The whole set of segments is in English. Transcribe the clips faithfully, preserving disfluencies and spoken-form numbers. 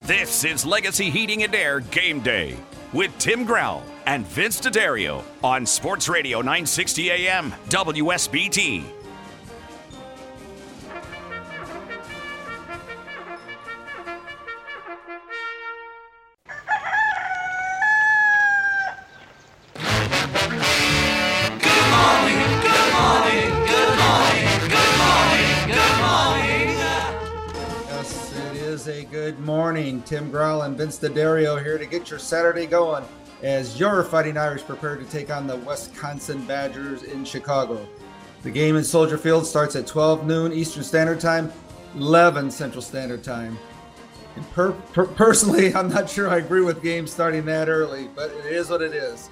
This is Legacy Heating and Air Game Day with Tim Grell and Vince D'Addario on Sports Radio nine sixty A M W S B T. Good morning. Tim Grell and Vince D'Addario here to get your Saturday going as your Fighting Irish prepare to take on the Wisconsin Badgers in Chicago. The game in Soldier Field starts at twelve noon Eastern Standard Time, eleven Central Standard Time. And per, per, personally, I'm not sure I agree with games starting that early, but it is what it is.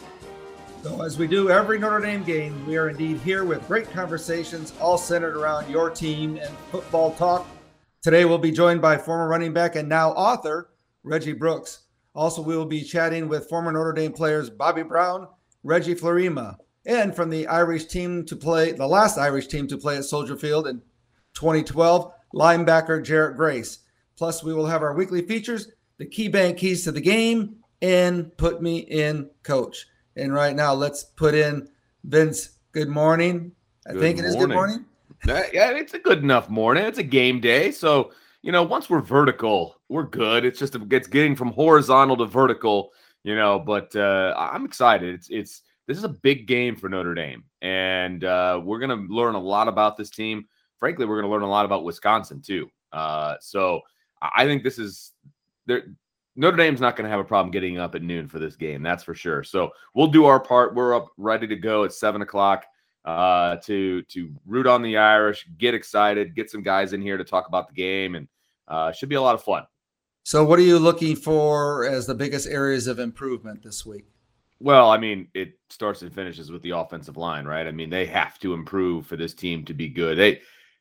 So as we do every Notre Dame game, we are indeed here with great conversations all centered around your team and football talk. Today, we'll be joined by former running back and now author, Reggie Brooks. Also, we will be chatting with former Notre Dame players Bobby Brown, Reggie Florima, and from the Irish team to play, the last Irish team to play at Soldier Field in twenty twelve, linebacker Jarrett Grace. Plus, we will have our weekly features, the KeyBank Keys to the Game, and Put Me in Coach. And right now, let's put in Vince. Good morning. I good think it is good morning. That, yeah, it's a good enough morning. It's a game day. So, you know, once we're vertical, we're good. It's just it's getting from horizontal to vertical, you know, but uh, I'm excited. It's it's this is a big game for Notre Dame. And uh, we're going to learn a lot about this team. Frankly, we're going to learn a lot about Wisconsin, too. Uh, so I think this is there. Notre Dame's not going to have a problem getting up at noon for this game. That's for sure. So we'll do our part. We're up ready to go at seven o'clock. Uh, to to root on the Irish, get excited, get some guys in here to talk about the game, and uh, should be a lot of fun. So what are you looking for as the biggest areas of improvement this week? Well, I mean, it starts and finishes with the offensive line, right? I mean, they have to improve for this team to be good. They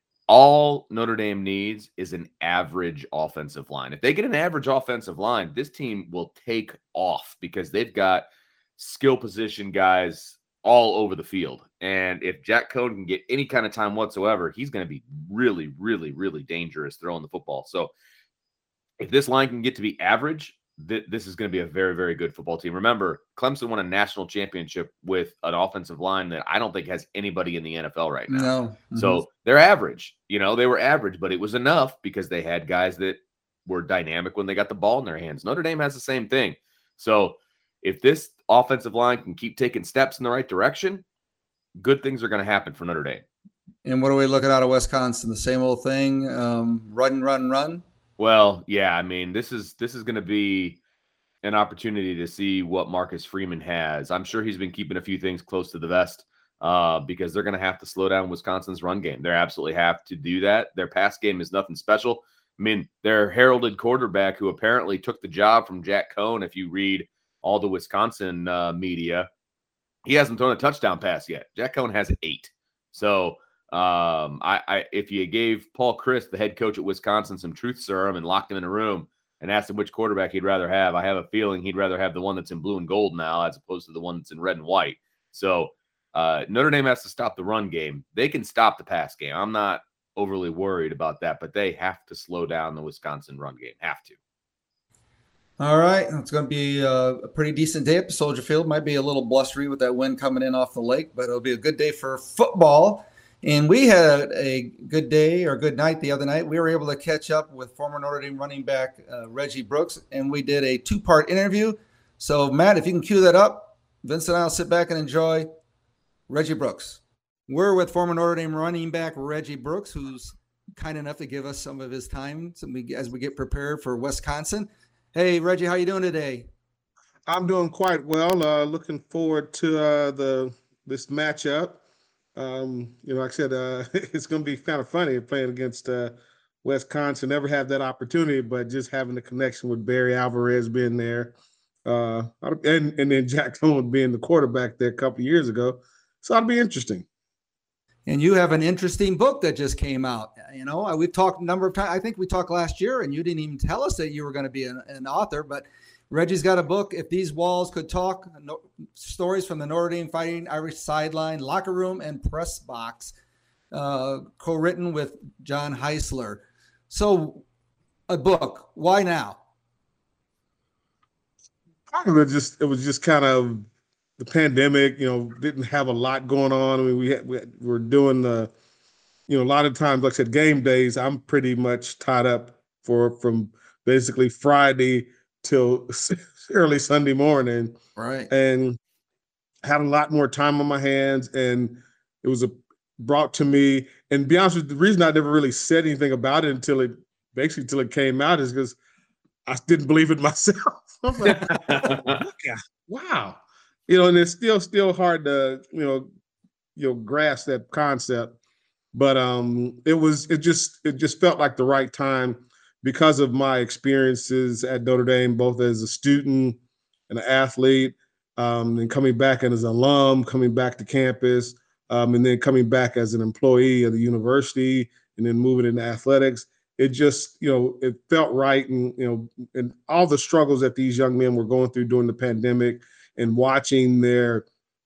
all Notre Dame needs is an average offensive line. If they get an average offensive line, this team will take off because they've got skill position guys all over the field. And if Jack Coan can get any kind of time whatsoever, he's going to be really, really, really dangerous throwing the football. So if this line can get to be average, th- this is going to be a very, very good football team. Remember, Clemson won a national championship with an offensive line that I don't think has anybody in the N F L right now. No. Mm-hmm. So they're average. You know, they were average, but it was enough because they had guys that were dynamic when they got the ball in their hands. Notre Dame has the same thing. So if this offensive line can keep taking steps in the right direction, good things are going to happen for Notre Dame. And what are we looking at of Wisconsin? The same old thing, um, run, run, run? Well, yeah, I mean, this is this is going to be an opportunity to see what Marcus Freeman has. I'm sure he's been keeping a few things close to the vest uh, because they're going to have to slow down Wisconsin's run game. They absolutely have to do that. Their pass game is nothing special. I mean, their heralded quarterback who apparently took the job from Jack Coan, if you read all the Wisconsin uh, media, he hasn't thrown a touchdown pass yet. Jack Coan has eight. So um, I, I, if you gave Paul Chryst, the head coach at Wisconsin, some truth serum and locked him in a room and asked him which quarterback he'd rather have, I have a feeling he'd rather have the one that's in blue and gold now as opposed to the one that's in red and white. So uh, Notre Dame has to stop the run game. They can stop the pass game. I'm not overly worried about that, but they have to slow down the Wisconsin run game. Have to. All right. It's going to be a, a pretty decent day at the Soldier Field. Might be a little blustery with that wind coming in off the lake, but it'll be a good day for football. And we had a good day or good night the other night. We were able to catch up with former Notre Dame running back uh, Reggie Brooks, and we did a two-part interview. So, Matt, if you can cue that up, Vince and I will sit back and enjoy Reggie Brooks. We're with former Notre Dame running back Reggie Brooks, who's kind enough to give us some of his time as we get prepared for Wisconsin. Hey, Reggie, how you doing today? I'm doing quite well. Uh, looking forward to uh, the this matchup. Um, you know, like I said, uh, it's going to be kind of funny playing against uh, Wisconsin. Never had that opportunity, but just having the connection with Barry Alvarez being there, uh, and and then Jack Coan being the quarterback there a couple of years ago, so it'll be interesting. And you have an interesting book that just came out. You know, we've talked a number of times. I think we talked last year, and you didn't even tell us that you were going to be an, an author. But Reggie's got a book, If These Walls Could Talk, no, stories from the Notre Dame Fighting Irish sideline, locker room, and press box, uh, co-written with John Heisler. So a book, why now? Part of it just it was just kind of the pandemic. You know, didn't have a lot going on. I mean, we had, we had, were doing the, you know, a lot of times, like I said, game days. I'm pretty much tied up for from basically Friday till early Sunday morning, Right. and had a lot more time on my hands, and it was a, brought to me. And to be honest with you, the reason I never really said anything about it until it basically until it came out is because I didn't believe it myself. I was like, yeah, wow, you know, and it's still still hard to you know you know grasp that concept, but um, it was it just it just felt like the right time because of my experiences at Notre Dame, both as a student and an athlete. Um, and coming back as an alum, coming back to campus, um, and then coming back as an employee of the university, and then moving into athletics. It just, you know, it felt right. And, you know, and all the struggles that these young men were going through during the pandemic and watching their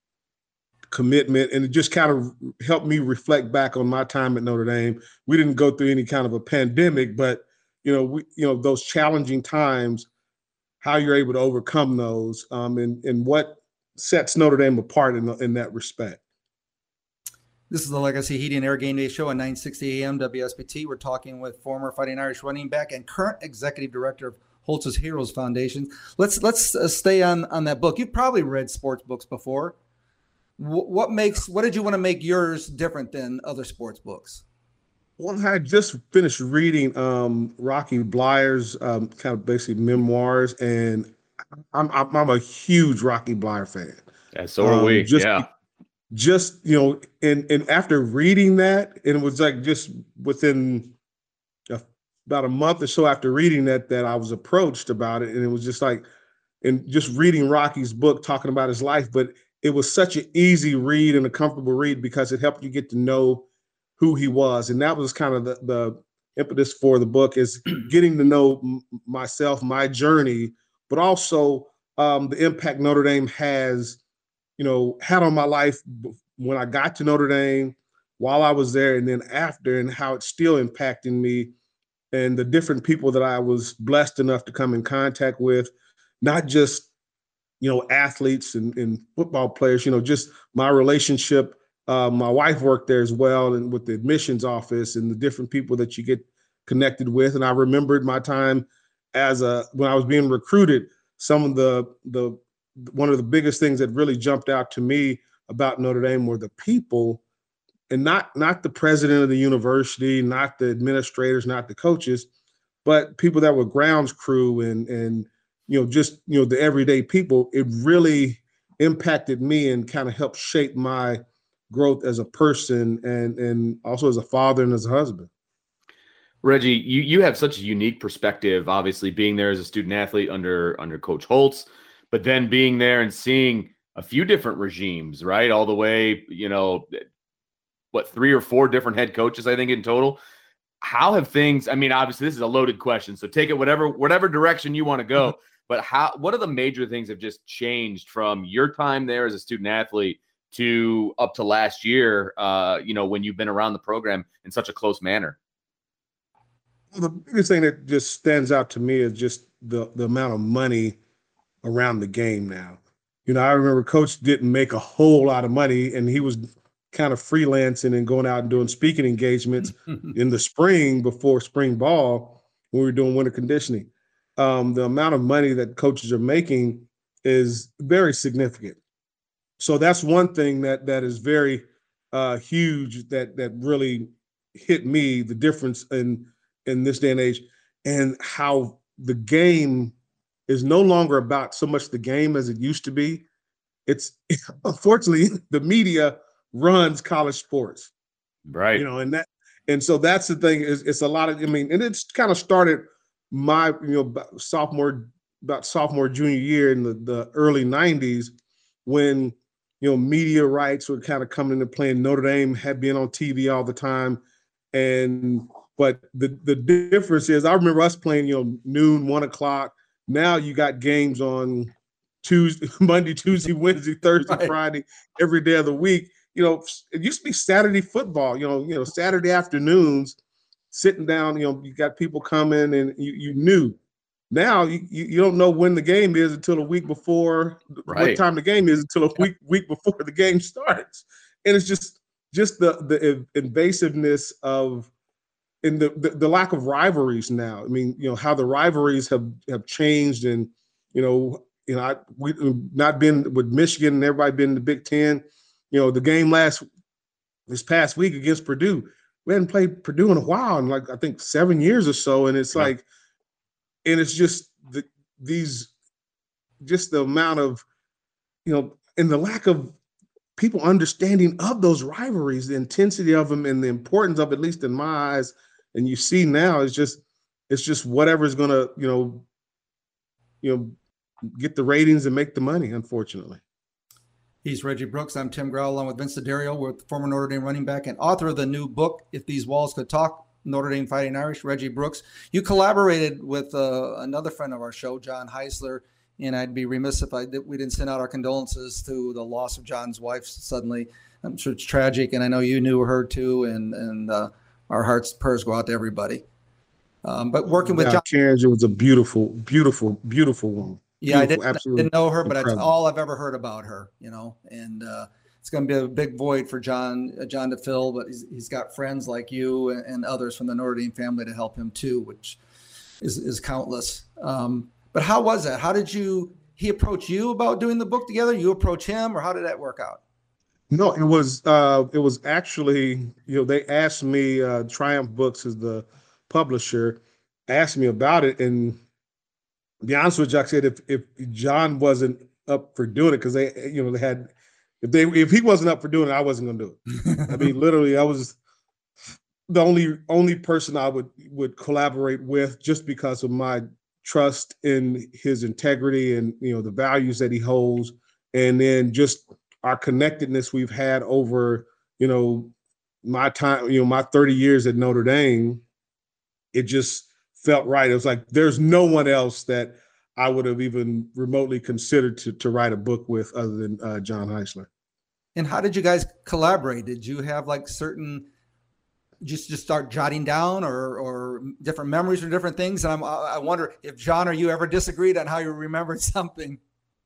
commitment, and it just kind of helped me reflect back on my time at Notre Dame. We didn't go through any kind of a pandemic, but, you know, we, you know, those challenging times, how you're able to overcome those, um, and, and what sets Notre Dame apart in, in that respect. This is the Legacy Heating and Air Game Day Show on nine sixty A M W S B T. We're talking with former Fighting Irish running back and current executive director of Holtz's Heroes Foundation. Let's let's uh, stay on, on that book. You've probably read sports books before. W- what makes what did you want to make yours different than other sports books? Well, I had just finished reading um, Rocky Blyer's um, kind of basically memoirs, and I'm, I'm I'm a huge Rocky Blyer fan. Yeah, so are um, we. Just, yeah. Just, you know, and, and after reading that, and it was like just within a, about a month or so after reading that, that I was approached about it. And it was just like, and just reading Rocky's book, talking about his life, but it was such an easy read and a comfortable read because it helped you get to know who he was. And that was kind of the, the impetus for the book, is getting to know m- myself, my journey, but also um, the impact Notre Dame has, you know, had on my life when I got to Notre Dame, while I was there, and then after, and how it's still impacting me, and the different people that I was blessed enough to come in contact with, not just, you know, athletes and, and football players, you know, just my relationship. Uh, my wife worked there as well, and with the admissions office and the different people that you get connected with. And I remembered my time as a, when I was being recruited, some of the, the, one of the biggest things that really jumped out to me about Notre Dame were the people, and not, not the president of the university, not the administrators, not the coaches, but people that were grounds crew and, and, you know, just, you know, the everyday people. It really impacted me and kind of helped shape my growth as a person, and and also as a father and as a husband. Reggie, you you have such a unique perspective, obviously being there as a student athlete under under Coach Holtz, but then being there and seeing a few different regimes, right? All the way, you know, what, three or four different head coaches, I think, in total. How have things, I mean, obviously this is a loaded question, so take it whatever whatever direction you want to go, but how, what are the major things that have just changed from your time there as a student athlete to up to last year, uh, you know, when you've been around the program in such a close manner? Well, the biggest thing that just stands out to me is just the, the amount of money around the game now. You know, I remember Coach didn't make a whole lot of money, and he was kind of freelancing and going out and doing speaking engagements in the spring before spring ball when we were doing winter conditioning. Um, the amount of money that coaches are making is very significant. So that's one thing that that is very uh, huge, that that really hit me, the difference in in this day and age, and how the game is no longer about so much the game as it used to be. It's unfortunately the media runs college sports, right? You know, and that and so that's the thing, is it's a lot of, I mean, and it's kind of started my, you know, sophomore about sophomore junior year in the, the early nineties, when, you know, media rights were kind of coming into play, and Notre Dame had been on T V all the time. And, but the, the difference is, I remember us playing, you know, noon, one o'clock. Now you got games on Tuesday, Monday, Tuesday, Wednesday, Thursday, right, Friday, every day of the week. You know, it used to be Saturday football, you know, you know, Saturday afternoons, sitting down, you know, you got people coming, and you, you knew Now you, you don't know when the game is until a week before, right. what time the game is until a week week before the game starts, and it's just just the the invasiveness of and the, the the lack of rivalries now. I mean, you know how the rivalries have have changed, and you know you know I, we not been with Michigan and everybody been in the Big Ten. You know the game last this past week against Purdue, we hadn't played Purdue in a while, in like I think seven years or so, and it's yeah. like. And it's just the, these, just the amount of, you know, and the lack of people understanding of those rivalries, the intensity of them, and the importance of, at least in my eyes. And you see now, it's just, it's just whatever's gonna, you know, you know, get the ratings and make the money. Unfortunately. He's Reggie Brooks. I'm Tim Grau, along with Vince D'Addario. We're the former Notre Dame running back and author of the new book, If These Walls Could Talk. Notre Dame Fighting Irish, Reggie Brooks. You collaborated with uh, another friend of our show, John Heisler, and I'd be remiss if I did, we didn't send out our condolences to the loss of John's wife suddenly. I'm sure it's tragic, and I know you knew her too, and and uh, our hearts, prayers go out to everybody. Um, but working with yeah, John, Karen was a beautiful, beautiful, beautiful woman. Yeah, beautiful, I didn't, didn't know her, but that's all I've ever heard about her, you know, and uh, it's going to be a big void for John, uh, John to fill, but he's, he's got friends like you and, and others from the Notre Dame family to help him too, which is, is countless. Um, but how was that? How did you, he approach you about doing the book together? You approach him, or how did that work out? No, it was, uh, it was actually, you know, they asked me, uh, Triumph Books is the publisher, asked me about it. And to be honest with you, I said, if, if John wasn't up for doing it, cause they, you know, they had, If they if he wasn't up for doing it, I wasn't gonna do it. I mean, literally, I was the only only person I would would collaborate with, just because of my trust in his integrity and, you know, the values that he holds, and then just our connectedness we've had over, you know, my time, you know, my thirty years at Notre Dame. It just felt right. It was like there's no one else that I would have even remotely considered to to write a book with, other than uh, John Heisler. And how did you guys collaborate? Did you have like certain, just just start jotting down, or or different memories or different things? And I'm, I wonder if John or you ever disagreed on how you remembered something.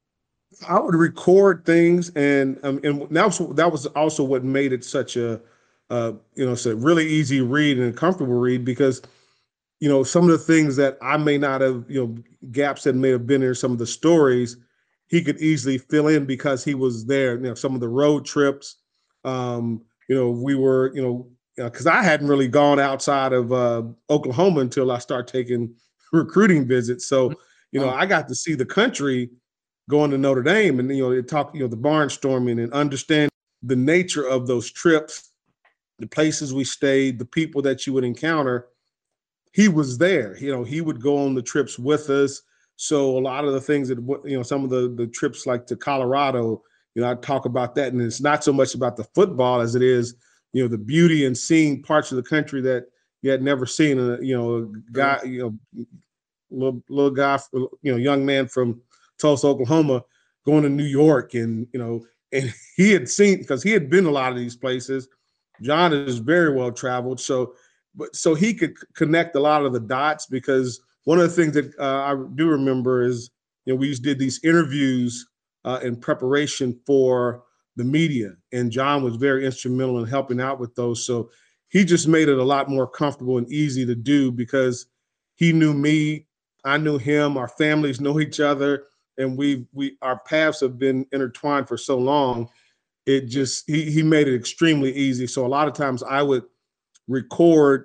I would record things, and um, and that was that was also what made it such a, uh, you know, it's a really easy read and a comfortable read, because, you know, some of the things that I may not have, you know, gaps that may have been in some of the stories, he could easily fill in because he was there. You know, some of the road trips, um, you know, we were, you know, because I hadn't really gone outside of uh, Oklahoma until I started taking recruiting visits. So, you know, I got to see the country going to Notre Dame, and, you know, it talk, you know, the barnstorming, and understand the nature of those trips, the places we stayed, the people that you would encounter. He was there. You know, he would go on the trips with us. So a lot of the things that, you know, some of the, the trips like to Colorado, you know, I talk about that. And it's not so much about the football as it is, you know, the beauty and seeing parts of the country that you had never seen. A, you know, a guy, you know, little, little guy, you know, young man from Tulsa, Oklahoma, going to New York. And, you know, and he had seen, because he had been a lot of these places. John is very well traveled. So, but so he could connect a lot of the dots, because one of the things that uh, I do remember is, you know, we did these interviews uh, in preparation for the media, and John was very instrumental in helping out with those. So he just made it a lot more comfortable and easy to do, because he knew me, I knew him, our families know each other, and we we our paths have been intertwined for so long. It just he he made it extremely easy. So a lot of times I would record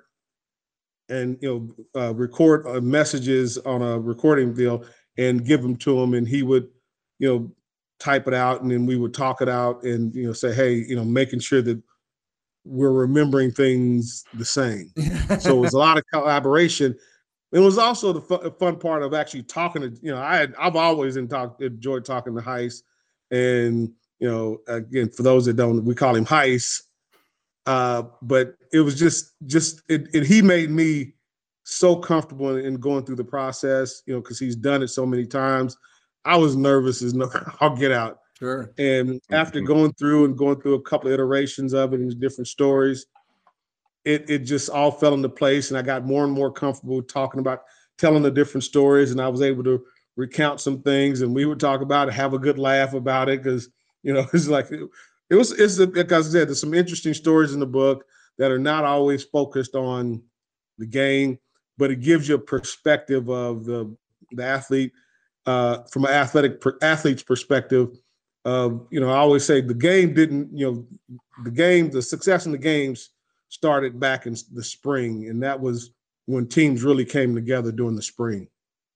and, you know, uh, record uh, messages on a recording deal and give them to him, and he would, you know, type it out, and then we would talk it out, and, you know, say, hey, you know, making sure that we're remembering things the same. So it was a lot of collaboration. It was also the fu- fun part of actually talking to, you know, I had, I've always in talk, enjoyed talking to Heis, and, you know, again, for those that don't, we call him Heis. Uh, but it was just, just it, it, he made me so comfortable in, in going through the process, you know, because he's done it so many times. I was nervous as no, I'll get out. Sure. And after going through and going through a couple of iterations of it and different stories, it it just all fell into place, and I got more and more comfortable talking about telling the different stories, and I was able to recount some things, and we would talk about it, have a good laugh about it, because you know it's like it, it was. It's like I said, there's some interesting stories in the book that are not always focused on the game, but it gives you a perspective of the the athlete uh, from an athletic per, athlete's perspective. Uh, you know, I always say the game didn't. You know, the game, the success in the games started back in the spring, and that was when teams really came together during the spring.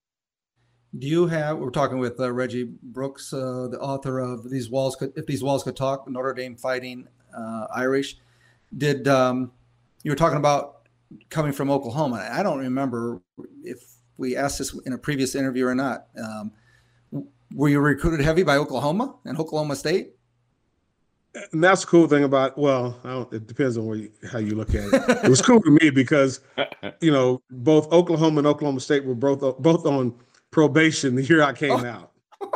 Do you have, we're talking with uh, Reggie Brooks, uh, the author of These Walls Could, If These Walls Could Talk, Notre Dame Fighting uh, Irish. Did, um, you were talking about coming from Oklahoma. I don't remember if we asked this in a previous interview or not. Um, were you recruited heavy by Oklahoma and Oklahoma State? And that's the cool thing about, well, I don't, it depends on where you, how you look at it. It was cool to me because, you know, both Oklahoma and Oklahoma State were both, both on probation the year I came oh. out.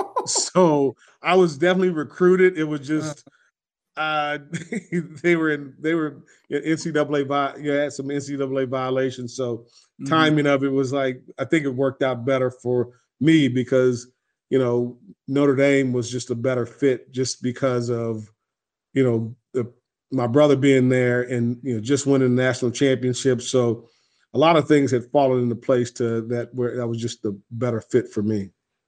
So I was definitely recruited. It was just, uh, they were in, they were in N C double A, you had some N C double A violations. So mm-hmm. timing of it was like, I think it worked out better for me because, you know, Notre Dame was just a better fit just because of, you know, the, my brother being there and, you know, just winning the national championship. So a lot of things had fallen into place to that where that was just the better fit for me.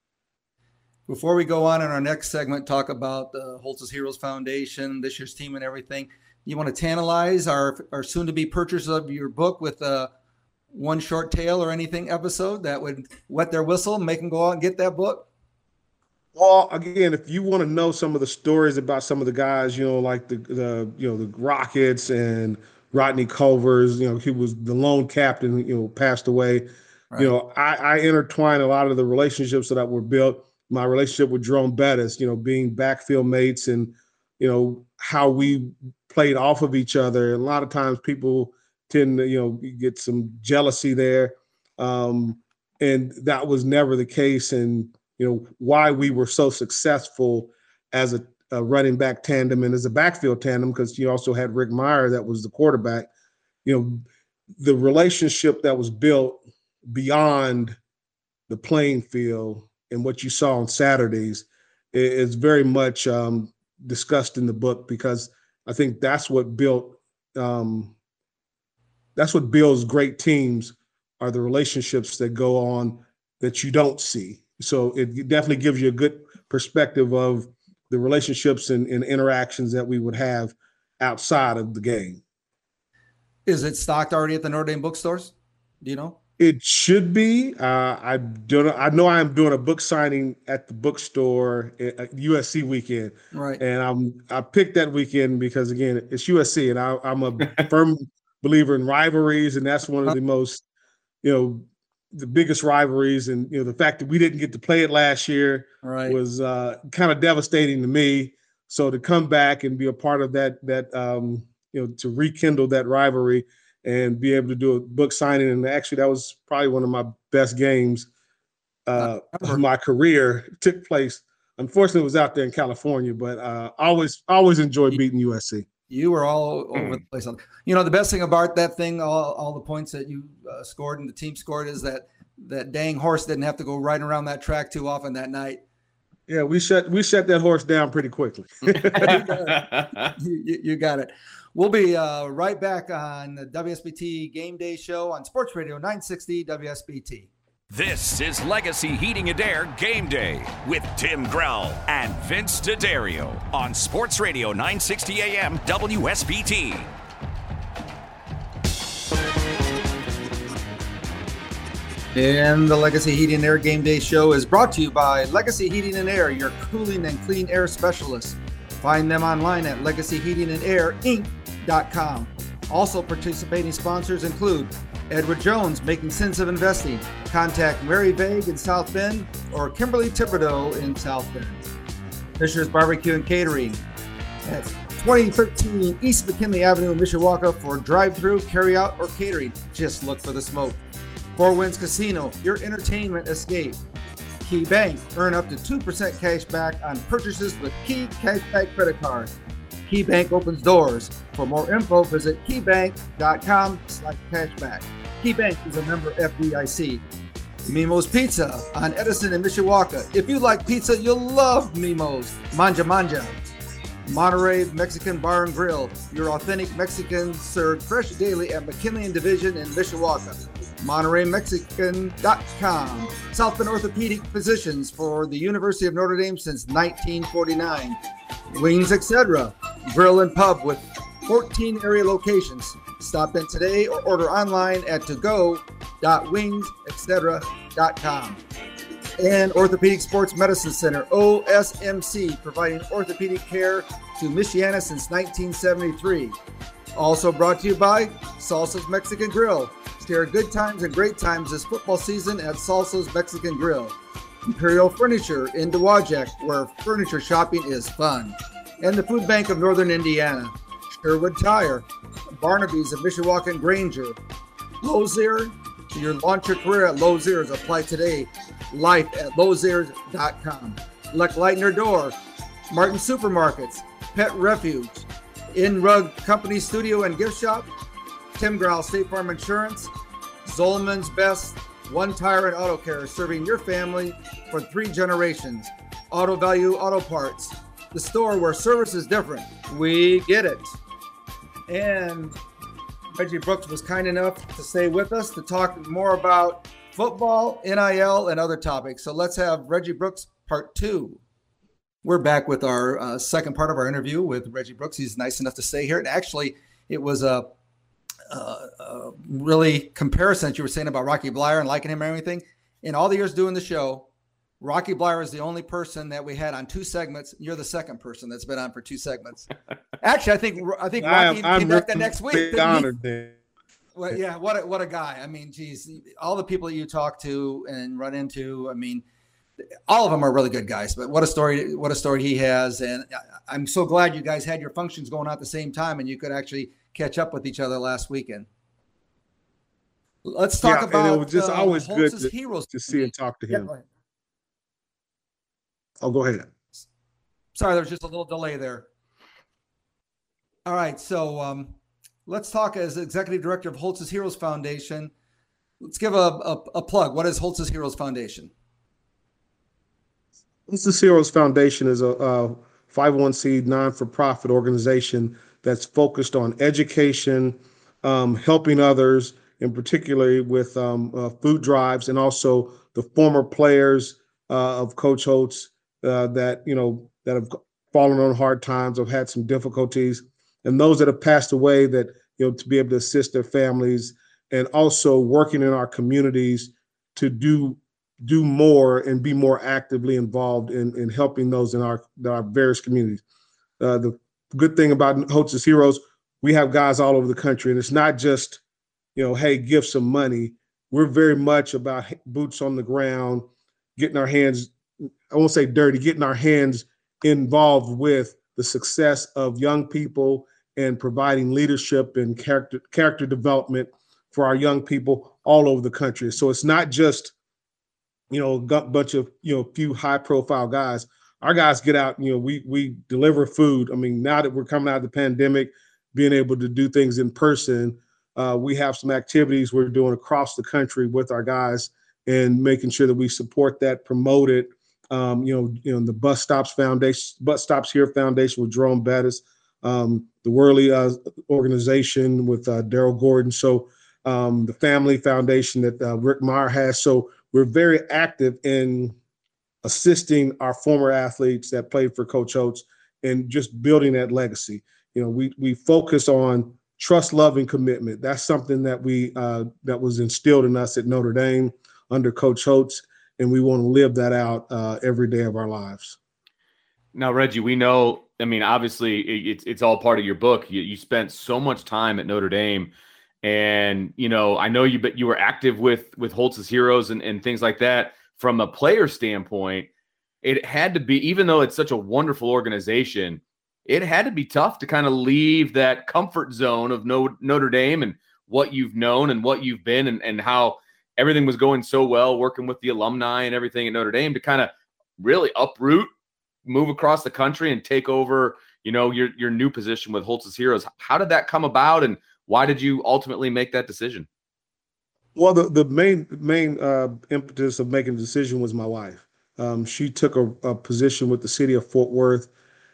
Before we go on in our next segment, talk about the Holtz's Heroes Foundation, this year's team and everything. You want to tantalize our, our soon-to-be purchasers of your book with a one short tale or anything episode that would wet their whistle and make them go out and get that book? Well, again, if you want to know some of the stories about some of the guys, you know, like the, the you know, the Rockets and Rodney Culver's, you know, he was the lone captain, you know, passed away. Right. You know, I, I intertwine a lot of the relationships that were built. My relationship with Jerome Bettis, you know, being backfield mates and, you know, how we played off of each other. And a lot of times people tend to, you know, get some jealousy there. Um, and that was never the case. And, you know, why we were so successful as a, a running back tandem and as a backfield tandem, because you also had Rick Meyer that was the quarterback. You know, the relationship that was built beyond the playing field and what you saw on Saturdays is very much um, discussed in the book, because I think that's what built um, that's what builds great teams, are the relationships that go on that you don't see. So it definitely gives you a good perspective of the relationships and, and interactions that we would have outside of the game. Is it stocked already at the Notre Dame bookstores? Do you know? It should be. Uh, I don't. I know I'm doing a book signing at the bookstore at U S C weekend, right? And I'm I picked that weekend because again, it's U S C, and I, I'm a firm believer in rivalries, and that's one of the most, you know, the biggest rivalries. And you know, the fact that we didn't get to play it last year right. was uh, kind of devastating to me. So to come back and be a part of that, that um, you know, to rekindle that rivalry and be able to do a book signing. And actually that was probably one of my best games uh, of my career. It took place, unfortunately, it was out there in California, but uh, always, always enjoyed beating U S C. You were all over the place. You know, the best thing about that thing, all, all the points that you uh, scored and the team scored, is that that dang horse didn't have to go riding around that track too often that night. Yeah, we shut we shut that horse down pretty quickly. you, got you, you got it. We'll be uh, right back on the W S B T Game Day Show on Sports Radio nine sixty W S B T. This is Legacy Heating and Air Game Day with Tim Grell and Vince D'Addario on Sports Radio nine sixty A M W S B T. And the Legacy Heating and Air Game Day Show is brought to you by Legacy Heating and Air, your cooling and clean air specialists. Find them online at legacy heating and air inc dot com. Also participating sponsors include Edward Jones, Making Sense of Investing. Contact Mary Vague in South Bend or Kimberly Thibodeau in South Bend. Fisher's Barbecue and Catering at twenty thirteen East McKinley Avenue in Mishawaka for drive-through, carry-out, or catering. Just look for the smoke. Four Winds Casino, your entertainment escape. Key Bank, earn up to two percent cash back on purchases with Key Cashback Credit Card. Key Bank opens doors. For more info, visit keybank dot com slash cashback. Key Bank is a member F D I C. Mimo's Pizza on Edison and Mishawaka. If you like pizza, you'll love Mimo's. Manja Manja. Monterey Mexican Bar and Grill. Your authentic Mexican served fresh daily at McKinley and Division in Mishawaka. Monterey Mexican dot com. South Bend Orthopedic Physicians for the University of Notre Dame since nineteen forty-nine. Wings, et cetera. Grill and Pub with fourteen area locations. Stop in today or order online at to go dot wings et cetera dot com. And Orthopedic Sports Medicine Center, O S M C, providing orthopedic care to Michiana since nineteen seventy-three. Also brought to you by Salsa's Mexican Grill. Share good times and great times this football season at Salsa's Mexican Grill. Imperial Furniture in Dowagiac, where furniture shopping is fun. And the Food Bank of Northern Indiana. Sherwood Tire, Barnaby's of Mishawaka and Granger. Lozier, your launch your career at Lozier's. Apply today. Life at loziers dot com. Leck Lightner Door, Martin Supermarkets, Pet Refuge, In Rug Company Studio and Gift Shop, Tim Growl State Farm Insurance, Zolman's Best, One Tire and Auto Care, serving your family for three generations. Auto Value Auto Parts, the store where service is different. We get it. And Reggie Brooks was kind enough to stay with us to talk more about football, N I L, and other topics. So let's have Reggie Brooks part two. We're back with our uh, second part of our interview with Reggie Brooks. He's nice enough to stay here. And actually, it was a, a, a really comparison that you were saying about Rocky Bleier and liking him and everything. In all the years doing the show, Rocky Bleier is the only person that we had on two segments. You're the second person that's been on for two segments. Actually, I think I think Rocky I'm, came I'm back the next week. Honored, man. Well, yeah, what a, what a guy. I mean, geez, all the people that you talk to and run into, I mean, all of them are really good guys, but what a story, what a story he has. And I'm so glad you guys had your functions going on at the same time and you could actually catch up with each other last weekend. Let's talk yeah, about and it was just uh, always Holtz's good to, Heroes to see and talk to him. Yeah, oh, go ahead. Sorry, there was just a little delay there. All right, so um, let's talk as executive director of Holtz's Heroes Foundation. Let's give a, a, a plug. What is Holtz's Heroes Foundation? Holtz's Heroes Foundation is a, a five oh one c non-for-profit organization that's focused on education, um, helping others, and particularly with um, uh, food drives, and also the former players uh, of Coach Holtz uh, that you know that have fallen on hard times, have had some difficulties, and those that have passed away, that you know to be able to assist their families, and also working in our communities to do do more and be more actively involved in, in helping those in our, in our various communities. Uh, the good thing about Holtz's Heroes, we have guys all over the country, and it's not just, you know, hey, give some money. We're very much about boots on the ground, getting our hands, I won't say dirty, getting our hands involved with the success of young people and providing leadership and character character development for our young people all over the country. So it's not just, you know, a bunch of, you know, few high profile guys. Our guys get out, you know, we we deliver food. I mean, now that we're coming out of the pandemic, being able to do things in person, uh, we have some activities we're doing across the country with our guys and making sure that we support that, promote it. Um, you know, you know, the Bus Stops Foundation, Bus Stops Here Foundation with Jerome Bettis, um, the Worley uh, organization with uh, Daryl Gordon. So um, the Family Foundation that uh, Rick Meyer has. So we're very active in assisting our former athletes that played for Coach Holtz and just building that legacy. You know, we we focus on trust, love, and commitment. That's something that we uh, that was instilled in us at Notre Dame under Coach Holtz, and we want to live that out uh, every day of our lives. Now, Reggie, we know, I mean, obviously it's it's all part of your book. You, you spent so much time at Notre Dame. And, you know, I know you, but you were active with, with Holtz's Heroes and, and things like that. From a player standpoint, it had to be, even though it's such a wonderful organization, it had to be tough to kind of leave that comfort zone of Notre Dame and what you've known and what you've been, and, and how everything was going so well, working with the alumni and everything at Notre Dame, to kind of really uproot, move across the country and take over, you know, your, your new position with Holtz's Heroes. How did that come about, and why did you ultimately make that decision? Well, the, the main main uh, impetus of making the decision was my wife. Um, she took a, a position with the city of Fort Worth,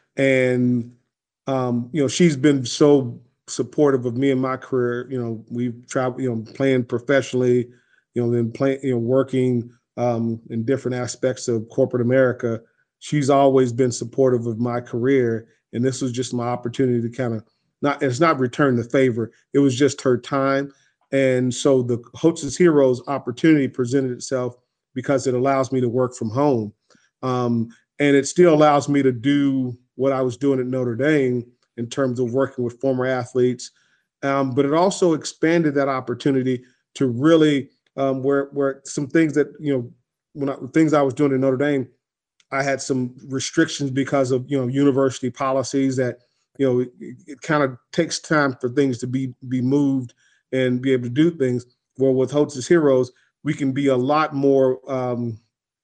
and um, you know, she's been so supportive of me and my career. You know, we've traveled, you know, playing professionally, you know, then playing, you know, working um, in different aspects of corporate America. She's always been supportive of my career, and this was just my opportunity to kind of not. It's not return the favor. It was just her time. And so the Hostess Heroes opportunity presented itself because it allows me to work from home. Um, and it still allows me to do what I was doing at Notre Dame in terms of working with former athletes. Um, but it also expanded that opportunity to really um, where, where some things that, you know, when I, things I was doing at Notre Dame, I had some restrictions because of, you know, university policies that, you know, it, it kind of takes time for things to be, be moved and be able to do things. Well, with Hostess Heroes, we can be a lot more um,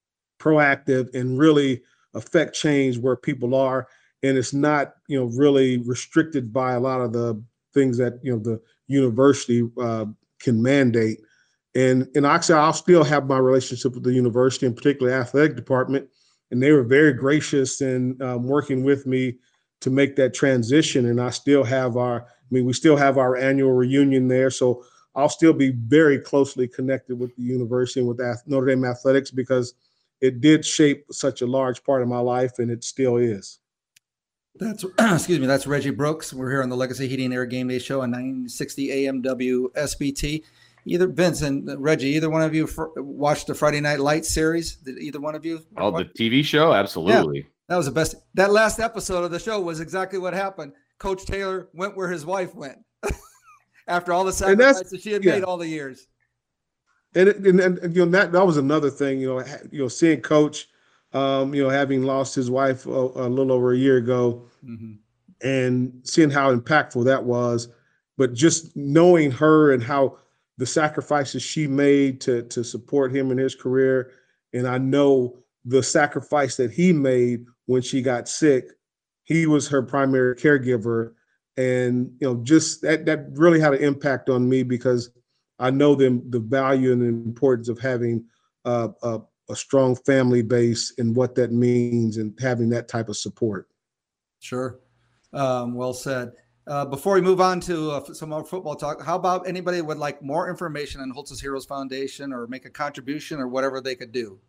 proactive and really affect change where people are. And it's not, you know, really restricted by a lot of the things that, you know, the university uh, can mandate. And, and actually, I'll still have my relationship with the university, and particularly athletic department. And they were very gracious in um, working with me to make that transition. And I still have our, I mean, we still have our annual reunion there. So I'll still be very closely connected with the university and with Notre Dame athletics because it did shape such a large part of my life, and it still is. That's excuse me. That's Reggie Brooks. We're here on the Legacy Heating and Air Game Day Show on nine sixty A M W S B T. Either Vince and Reggie, either one of you fr- watched the Friday Night Lights series? Did either one of you? Oh, the T V show? Absolutely. Yeah, that was the best. That last episode of the show was exactly what happened. Coach Taylor went where his wife went after all the sacrifices she had yeah. made all the years. And, and, and you know that that was another thing. You know, you know, seeing Coach, um, you know, having lost his wife a, a little over a year ago, mm-hmm. and seeing how impactful that was, but just knowing her and how the sacrifices she made to to support him in his career, and I know the sacrifice that he made when she got sick. He was her primary caregiver, and you know, just that that really had an impact on me because I know the the value and the importance of having uh, a a strong family base and what that means, and having that type of support. Sure, um, well said. Uh, before we move on to uh, some more football talk, how about anybody would like more information on Hostess Heroes Foundation or make a contribution or whatever they could do?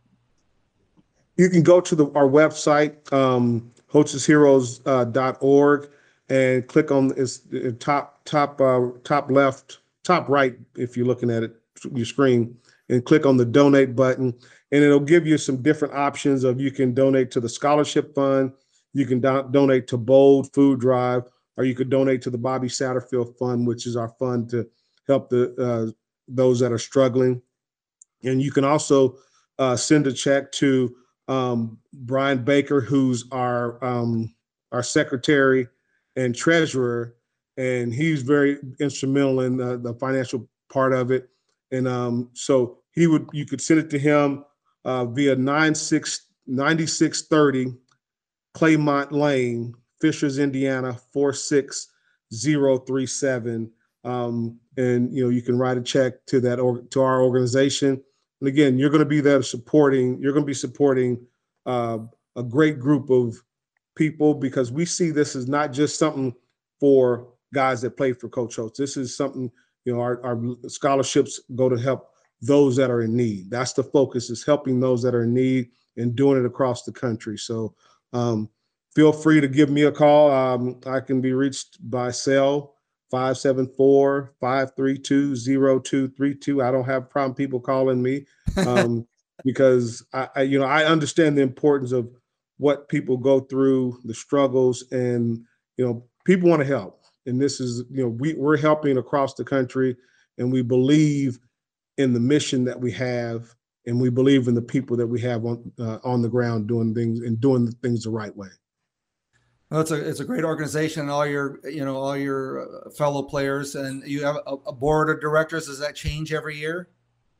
You can go to the, our website, um, hostess heroes dot org, and click on its top top uh, top left, top right, if you're looking at it, your screen, and click on the donate button, and it'll give you some different options of you can donate to the scholarship fund, you can do- donate to Bold Food Drive, or you could donate to the Bobby Satterfield Fund, which is our fund to help the uh, those that are struggling. And you can also uh, send a check to um, Brian Baker, who's our um, our secretary and treasurer, and he's very instrumental in the, the financial part of it. And um, so he would, you could send it to him uh, via nine six ninety-six thirty Claymont Lane, Fishers, Indiana, four six zero three seven. Um, and, you know, you can write a check to that, or, to our organization. And again, you're going to be there supporting, you're going to be supporting uh, a great group of people, because we see this as not just something for guys that play for Coach Holtz. This is something, you know, our, our scholarships go to help those that are in need. That's the focus, is helping those that are in need and doing it across the country. So um, feel free to give me a call. Um, I can be reached by cell, five seven four, five three two, zero two three two. I don't have a problem people calling me um, because I, I, you know, I understand the importance of what people go through, the struggles, and, you know, people want to help. And this is, you know, we, we're helping across the country, and we believe in the mission that we have, and we believe in the people that we have on uh, on the ground doing things and doing things the right way. Well, it's a it's a great organization, and all your you know all your fellow players, and you have a, a board of directors. Does that change every year?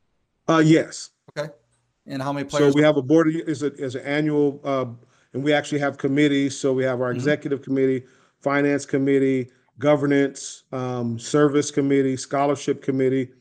Uh, yes. Okay. And how many players? So we have a board is a is an annual, uh, and we actually have committees. So we have our executive mm-hmm. committee, finance committee, governance, um, service committee, scholarship committee.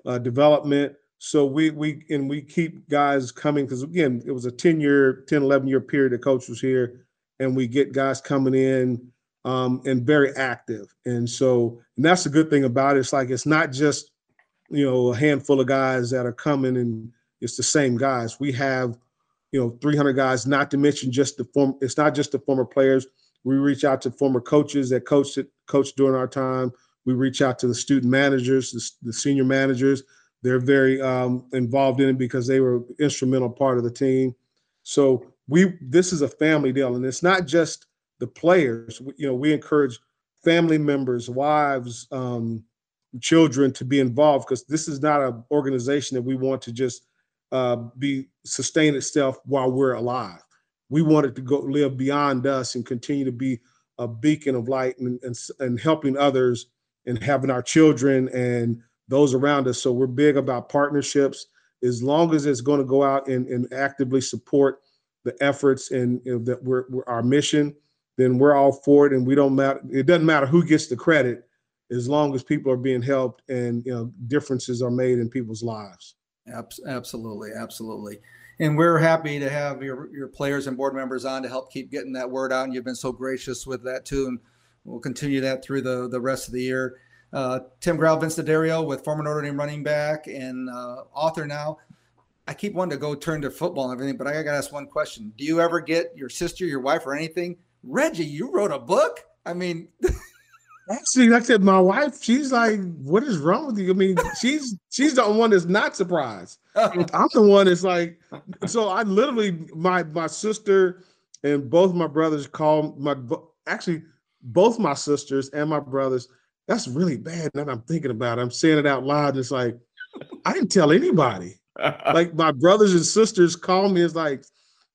uh, development. So we we and we keep guys coming because again, it was a ten year, ten, eleven year period the coach was here, and we get guys coming in um, and very active. And so and that's the good thing about it. It's like it's not just, you know, a handful of guys that are coming and it's the same guys. We have, you know, three hundred guys, not to mention just the form. It's not just the former players. We reach out to former coaches that coached it, coached during our time. We reach out to the student managers, the, the senior managers. They're very um, involved in it because they were an instrumental part of the team. So we this is a family deal, and it's not just the players. You know, we encourage family members, wives, um, children to be involved because this is not an organization that we want to just uh, be sustain itself while we're alive. We want it to go live beyond us and continue to be a beacon of light and, and, and helping others and having our children and those around us. So we're big about partnerships. As long as it's going to go out and, and actively support the efforts and you know, that we're, we're our mission, then we're all for it. And we don't matter. It doesn't matter who gets the credit, as long as people are being helped and you know differences are made in people's lives. Absolutely, absolutely. And we're happy to have your your players and board members on to help keep getting that word out. And you've been so gracious with that too, and we'll continue that through the the rest of the year. Uh, Tim Growl, Vince D'Addario, with former Notre Dame running back and uh, author now. I keep wanting to go turn to football and everything, but I got to ask one question. Do you ever get your sister, your wife, or anything? Reggie, you wrote a book? I mean, actually, like I said, my wife, she's like, "What is wrong with you?" I mean, she's she's the one that's not surprised. I'm the one that's like, so I literally, my my sister and both my brothers call my actually both my sisters and my brothers. That's really bad. Now that I'm thinking about it, I'm saying it out loud. And it's like, I didn't tell anybody. Like my brothers and sisters call me. It's like,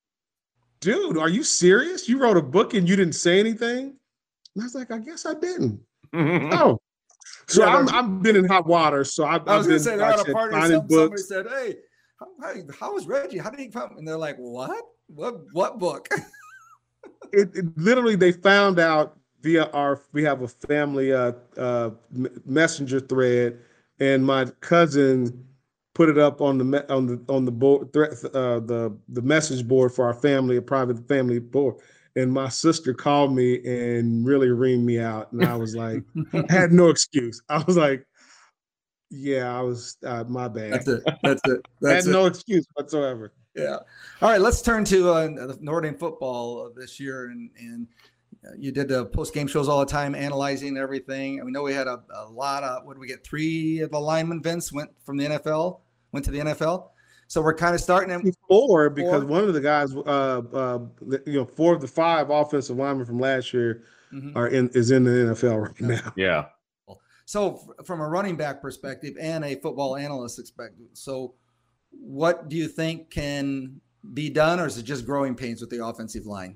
dude, are you serious? You wrote a book and you didn't say anything? And I was like, I guess I didn't. Oh, so yeah, I'm, I've been in hot water. So I've, I was going to say, they're at a party. Some, somebody said, "Hey, how, how was Reggie? How did he come?" And they're like, "What? What? What book?" it, it literally, they found out via our. We have a family uh, uh, messenger thread, and my cousin put it up on the on the on the board, uh, the the message board for our family, a private family board. And my sister called me and really reamed me out. And I was like, I had no excuse. I was like, yeah, I was, uh, my bad. That's it. That's it. That's I had it. no excuse whatsoever. Yeah. All right, let's turn to uh, Notre Dame football this year. And, and you did the post-game shows all the time, analyzing everything. And we know we had a, a lot of, what did we get? Three of the linemen, Vince, went from the N F L, went to the N F L. So we're kind of starting at four because one of the guys, uh, uh, you know, four of the five offensive linemen from last year mm-hmm. are in is in the N F L right now. Yeah. So from a running back perspective and a football analyst perspective, so what do you think can be done, or is it just growing pains with the offensive line?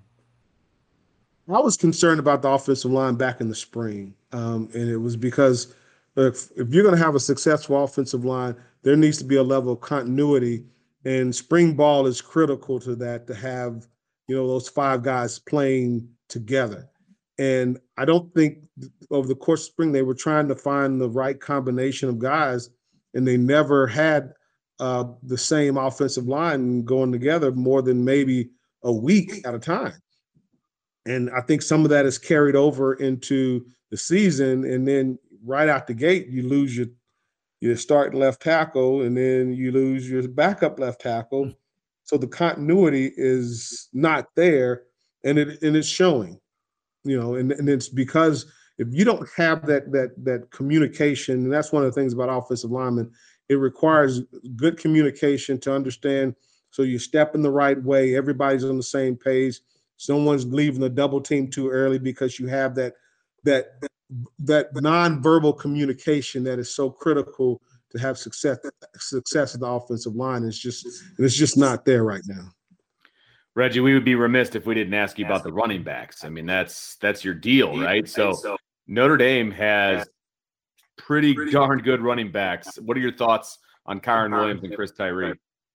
I was concerned about the offensive line back in the spring, um, and it was because if, if you're going to have a successful offensive line, there needs to be a level of continuity, and spring ball is critical to that, to have, you know, those five guys playing together. And I don't think over the course of spring, they were trying to find the right combination of guys, and they never had uh, the same offensive line going together more than maybe a week at a time. And I think some of that is carried over into the season, and then right out the gate, you lose your your starting left tackle, and then you lose your backup left tackle. So the continuity is not there, and it and it's showing, you know, and, and it's because if you don't have that that that communication, and that's one of the things about offensive linemen, it requires good communication to understand. So you step in the right way, everybody's on the same page. Someone's leaving the double team too early because you have that that that nonverbal communication that is so critical to have success success of the offensive line. It's just it's just not there right now. Reggie, we would be remiss if we didn't ask you about the running backs. I mean, that's that's your deal, right? So Notre Dame has pretty darn good running backs. What are your thoughts on Kyren Williams and Chris Tyree?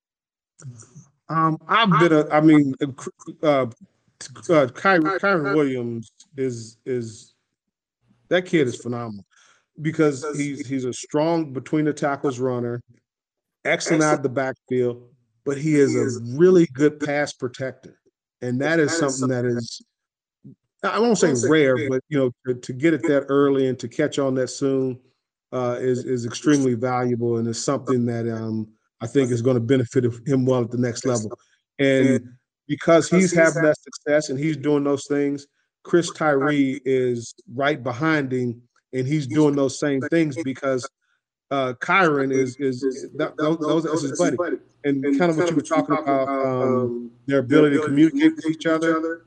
Um, I've been a, I mean, uh, uh, Kyren, Kyren Williams is is that kid is phenomenal. because he's he's a strong between the tackles runner, excellent out of the backfield, but he is a really good pass protector, and that is something that is, I won't say rare, but you know, to, to get it that early and to catch on that soon uh, is is extremely valuable, and is something that um, I think is going to benefit him well at the next level. And because he's having that success and he's doing those things, Chris Tyree is right behind him, and he's doing those same things because uh, Kyron is is, is that, those, those is his buddy, and, and kind of what you were talking about, um, their ability to communicate with each other.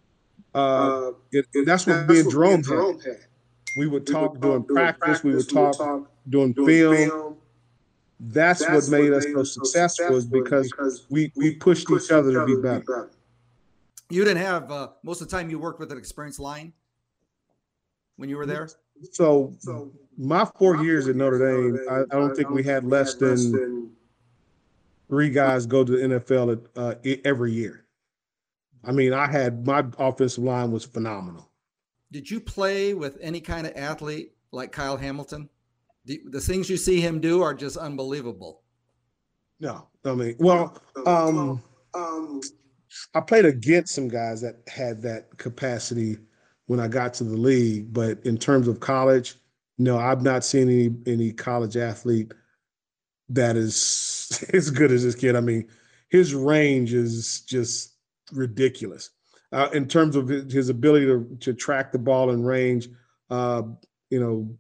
Uh, it, it, that's what me and Jerome had. We would talk during practice. We would talk during film. That's, That's what made us so successful, is because we, we pushed each other to be better. You didn't have, uh, most of the time you worked with an experienced line when you were there? So, so my four years at Notre Dame, I, I don't think we had less than three guys go to the N F L at, uh, every year. I mean, I had, my offensive line was phenomenal. Did you play with any kind of athlete like Kyle Hamilton? The, the things you see him do are just unbelievable. No, I mean, well, um, um, I played against some guys that had that capacity when I got to the league, but in terms of college, no, I've not seen any any college athlete that is as good as this kid. I mean, his range is just ridiculous. Uh, in terms of his ability to to track the ball in range, uh, you know.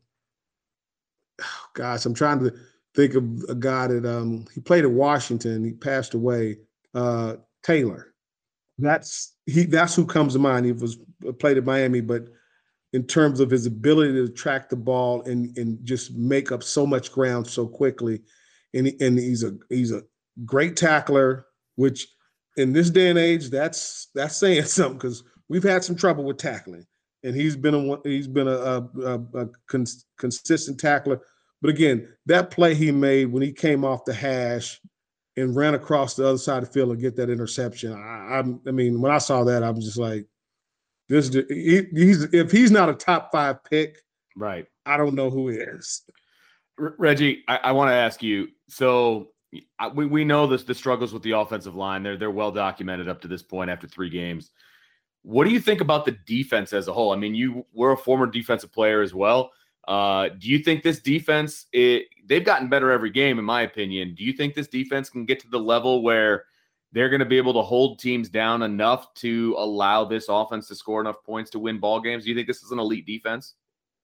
Gosh, I'm trying to think of a guy that um, he played at Washington. He passed away. Uh, Taylor. That's he. That's who comes to mind. He was played at Miami, but in terms of his ability to track the ball and and just make up so much ground so quickly, and he, and he's a he's a great tackler. Which in this day and age, that's that's saying something, because we've had some trouble with tackling. And he's been a he's been a, a, a cons, consistent tackler. But again, that play he made when he came off the hash and ran across the other side of the field and get that interception, I, I, I mean, when I saw that, I was just like, "This he, he's if he's not a top five pick, right? I don't know who is." Reggie, I, I want to ask you. So I, we we know this the struggles with the offensive line. They're they're well documented up to this point after three games. What do you think about the defense as a whole? I mean, you were a former defensive player as well. Uh, do you think this defense, it, they've gotten better every game, in my opinion. Do you think this defense can get to the level where they're going to be able to hold teams down enough to allow this offense to score enough points to win ball games? Do you think this is an elite defense?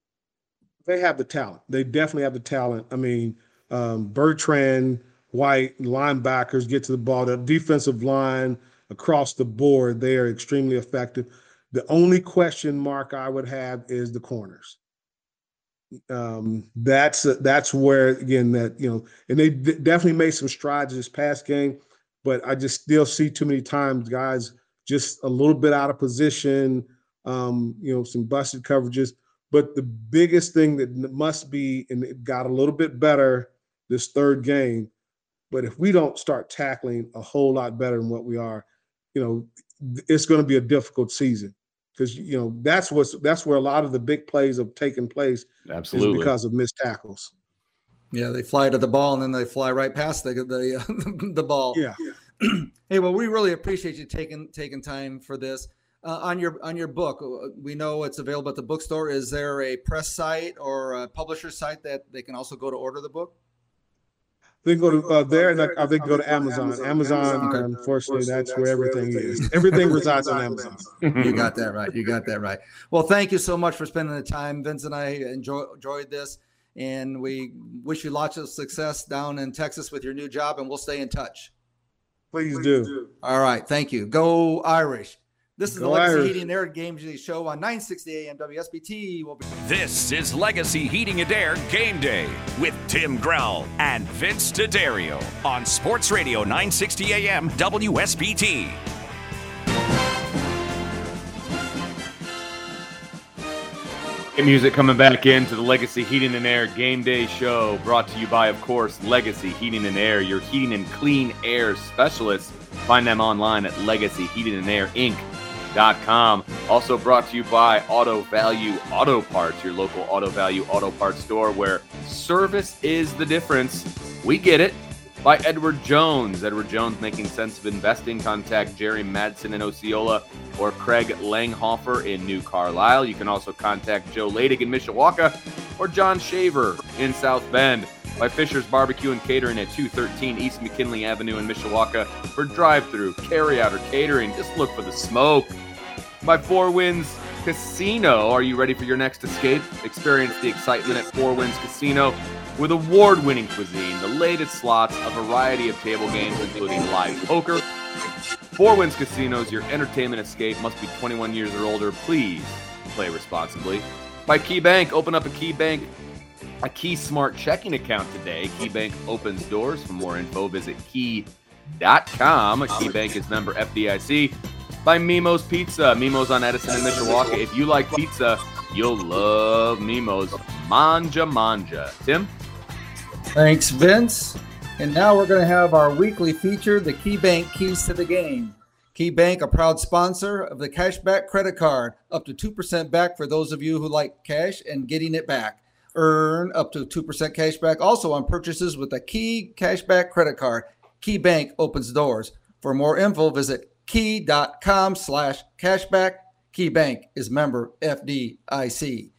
They have the talent. They definitely have the talent. I mean, um, Bertrand, White, linebackers get to the ball. The defensive line, across the board, they are extremely effective. The only question mark I would have is the corners. Um, that's that's where, again, that, you know, and they d- definitely made some strides this past game, but I just still see too many times guys just a little bit out of position, um, you know, some busted coverages. But the biggest thing that must be, and it got a little bit better this third game, but if we don't start tackling a whole lot better than what we are, you know, it's going to be a difficult season, because, you know, that's what's that's where a lot of the big plays have taken place. Absolutely, is because of missed tackles. Yeah, they fly to the ball and then they fly right past the the, uh, the ball. Yeah. Hey, well, we really appreciate you taking taking time for this. Uh, on your on your book, we know it's available at the bookstore. Is there a press site or a publisher site that they can also go to order the book? They go to uh, there, and I think go to Amazon. Amazon, okay. Unfortunately, that's where everything is. Everything resides on Amazon. You got that right. You got that right. Well, thank you so much for spending the time. Vince and I enjoy, enjoyed this, and we wish you lots of success down in Texas with your new job, and we'll stay in touch. Please do. All right. Thank you. Go Irish. This is Go the Legacy Irish. Heating and Air Game Day Show on nine sixty A M W S B T. We'll be- This is Legacy Heating and Air Game Day with Tim Growell and Vince D'Addario on Sports Radio nine sixty A M W S B T. Music coming back into the Legacy Heating and Air Game Day Show, brought to you by, of course, Legacy Heating and Air, your heating and clean air specialists. Find them online at Legacy Heating and Air Inc dot com. Also brought to you by Auto Value Auto Parts, your local Auto Value Auto Parts store where service is the difference. We get it. By Edward Jones. Edward Jones, making sense of investing. Contact Jerry Madsen in Osceola or Craig Langhofer in New Carlisle. You can also contact Joe Ladig in Mishawaka or John Shaver in South Bend. By Fisher's Barbecue and Catering at two thirteen East McKinley Avenue in Mishawaka for drive-through, carry-out, or catering. Just look for the smoke. By Four Winds Casino. Are you ready for your next escape? Experience the excitement at Four Winds Casino with award-winning cuisine, the latest slots, a variety of table games, including live poker. Four Winds Casinos, your entertainment escape. Must be twenty-one years or older. Please play responsibly. By KeyBank, open up a KeyBank, a Key Smart checking account today. KeyBank opens doors. For more info, visit key dot com. KeyBank is member F D I C. By Mimo's Pizza. Mimo's on Edison and Mishawaka. If you like pizza, you'll love Mimo's. Manja Manja. Tim? Thanks, Vince. And now we're going to have our weekly feature, the KeyBank Keys to the Game. KeyBank, a proud sponsor of the Cashback Credit Card. Up to two percent back for those of you who like cash and getting it back. Earn up to two percent cash back also on purchases with a Key Cashback Credit Card. KeyBank opens doors. For more info, visit key dot com slash cashback. KeyBank is member F D I C.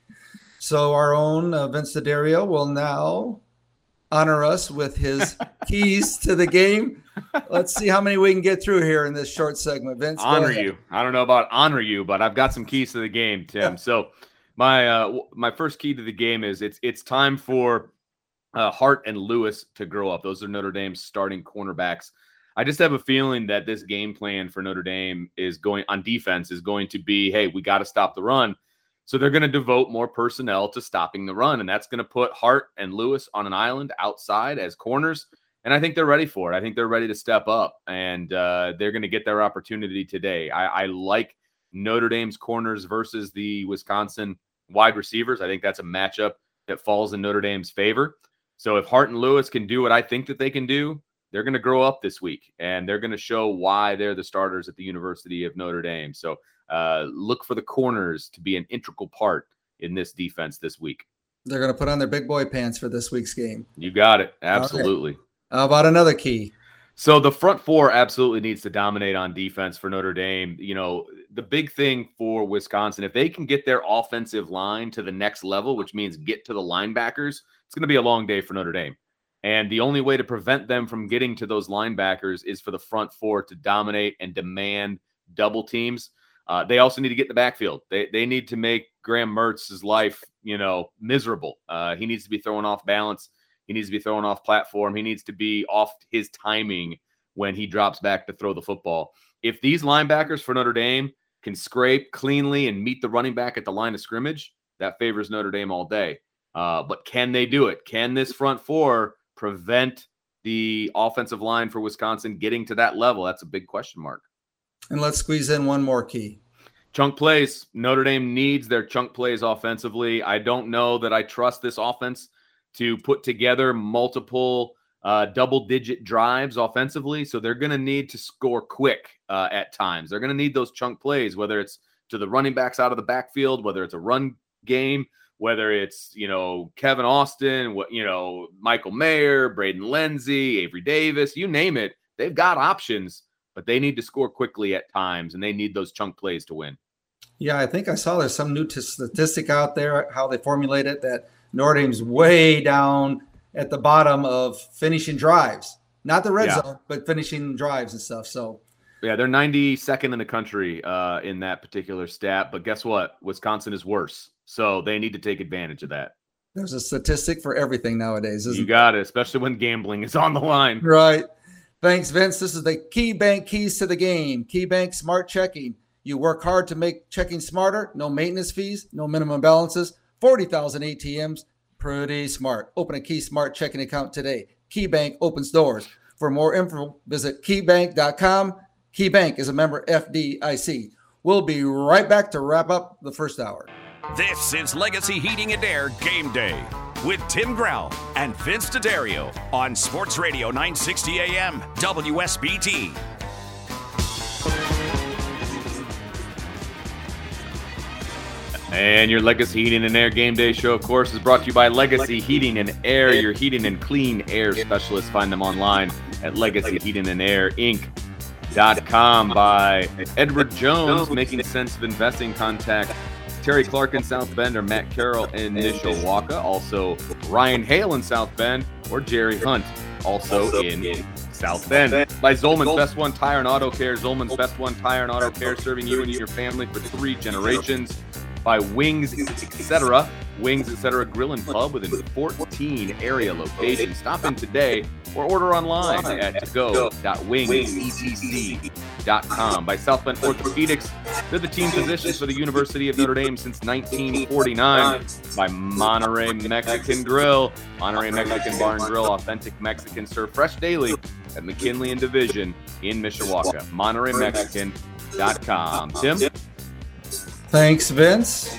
So our own uh, Vince D'Addario will now honor us with his keys to the game. Let's see how many we can get through here in this short segment. Vince, honor you. I don't know about honor you, but I've got some keys to the game, Tim. So my uh, my first key to the game is it's it's time for uh, Hart and Lewis to grow up. Those are Notre Dame's starting cornerbacks. I just have a feeling that this game plan for Notre Dame is going on defense is going to be, hey, we got to stop the run. So they're going to devote more personnel to stopping the run, and that's going to put Hart and Lewis on an island outside as corners, and I think they're ready for it. I think they're ready to step up, and uh, they're going to get their opportunity today. I, I like Notre Dame's corners versus the Wisconsin wide receivers. I think that's a matchup that falls in Notre Dame's favor. So if Hart and Lewis can do what I think that they can do, they're going to grow up this week, and they're going to show why they're the starters at the University of Notre Dame. So uh, look for the corners to be an integral part in this defense this week. They're going to put on their big boy pants for this week's game. You got it. Absolutely. Okay. How about another key? So the front four absolutely needs to dominate on defense for Notre Dame. You know, the big thing for Wisconsin, if they can get their offensive line to the next level, which means get to the linebackers, it's going to be a long day for Notre Dame. And the only way to prevent them from getting to those linebackers is for the front four to dominate and demand double teams. Uh, they also need to get in the backfield. They they need to make Graham Mertz's life, you know, miserable. Uh, he needs to be thrown off balance. He needs to be thrown off platform. He needs to be off his timing when he drops back to throw the football. If these linebackers for Notre Dame can scrape cleanly and meet the running back at the line of scrimmage, that favors Notre Dame all day. Uh, but can they do it? Can this front four prevent the offensive line for Wisconsin getting to that level? That's a big question mark. And let's squeeze in one more key. Chunk plays. Notre Dame needs their chunk plays offensively. I don't know that I trust this offense to put together multiple uh, double-digit drives offensively, so they're going to need to score quick uh, at times. They're going to need those chunk plays, whether it's to the running backs out of the backfield, whether it's a run game, whether it's, you know, Kevin Austin, what, you know, Michael Mayer, Braden Lenzy, Avery Davis, you name it. They've got options, but they need to score quickly at times, and they need those chunk plays to win. Yeah, I think I saw there's some new t- statistic out there, how they formulate it, that Notre Dame's way down at the bottom of finishing drives. Not the red yeah. zone, but finishing drives and stuff. So, yeah, they're ninety-second in the country uh, in that particular stat. But guess what? Wisconsin is worse. So they need to take advantage of that. There's a statistic for everything nowadays, isn't You got it, especially when gambling is on the line. Right. Thanks, Vince. This is the KeyBank Keys to the Game. KeyBank Smart Checking. You work hard to make checking smarter. No maintenance fees, no minimum balances, forty thousand A T Ms. Pretty smart. Open a Key Smart checking account today. KeyBank opens doors. For more info, visit key bank dot com. KeyBank is a member F D I C. We'll be right back to wrap up the first hour. This is Legacy Heating and Air Game Day with Tim Grell and Vince D'Addario on Sports Radio nine sixty A M W S B T. And your Legacy Heating and Air Game Day show, of course, is brought to you by Legacy Heating and Air, your heating and clean air specialists. Find them online at legacy heating and air inc dot com. By Edward Jones, making sense of investing. Contact Terry Clark in South Bend or Matt Carroll in Mishawaka. Also, Ryan Hale in South Bend or Jerry Hunt, also in South Bend. By Zolman's Best One Tire and Auto Care. Zolman's Best One Tire and Auto Care, serving you and your family for three generations. By Wings, et cetera. Wings, et cetera. Grill and Pub within fourteen area locations. Stop in today or order online at to go dot wings e t c dot com. By South Bend Orthopedics, they're the team physicians for the University of Notre Dame since nineteen forty-nine. By Monterey Mexican Grill, Monterey Mexican Bar and Grill, authentic Mexican served fresh daily at McKinley and Division in Mishawaka. Monterey Mexican dot com. Tim? Thanks, Vince.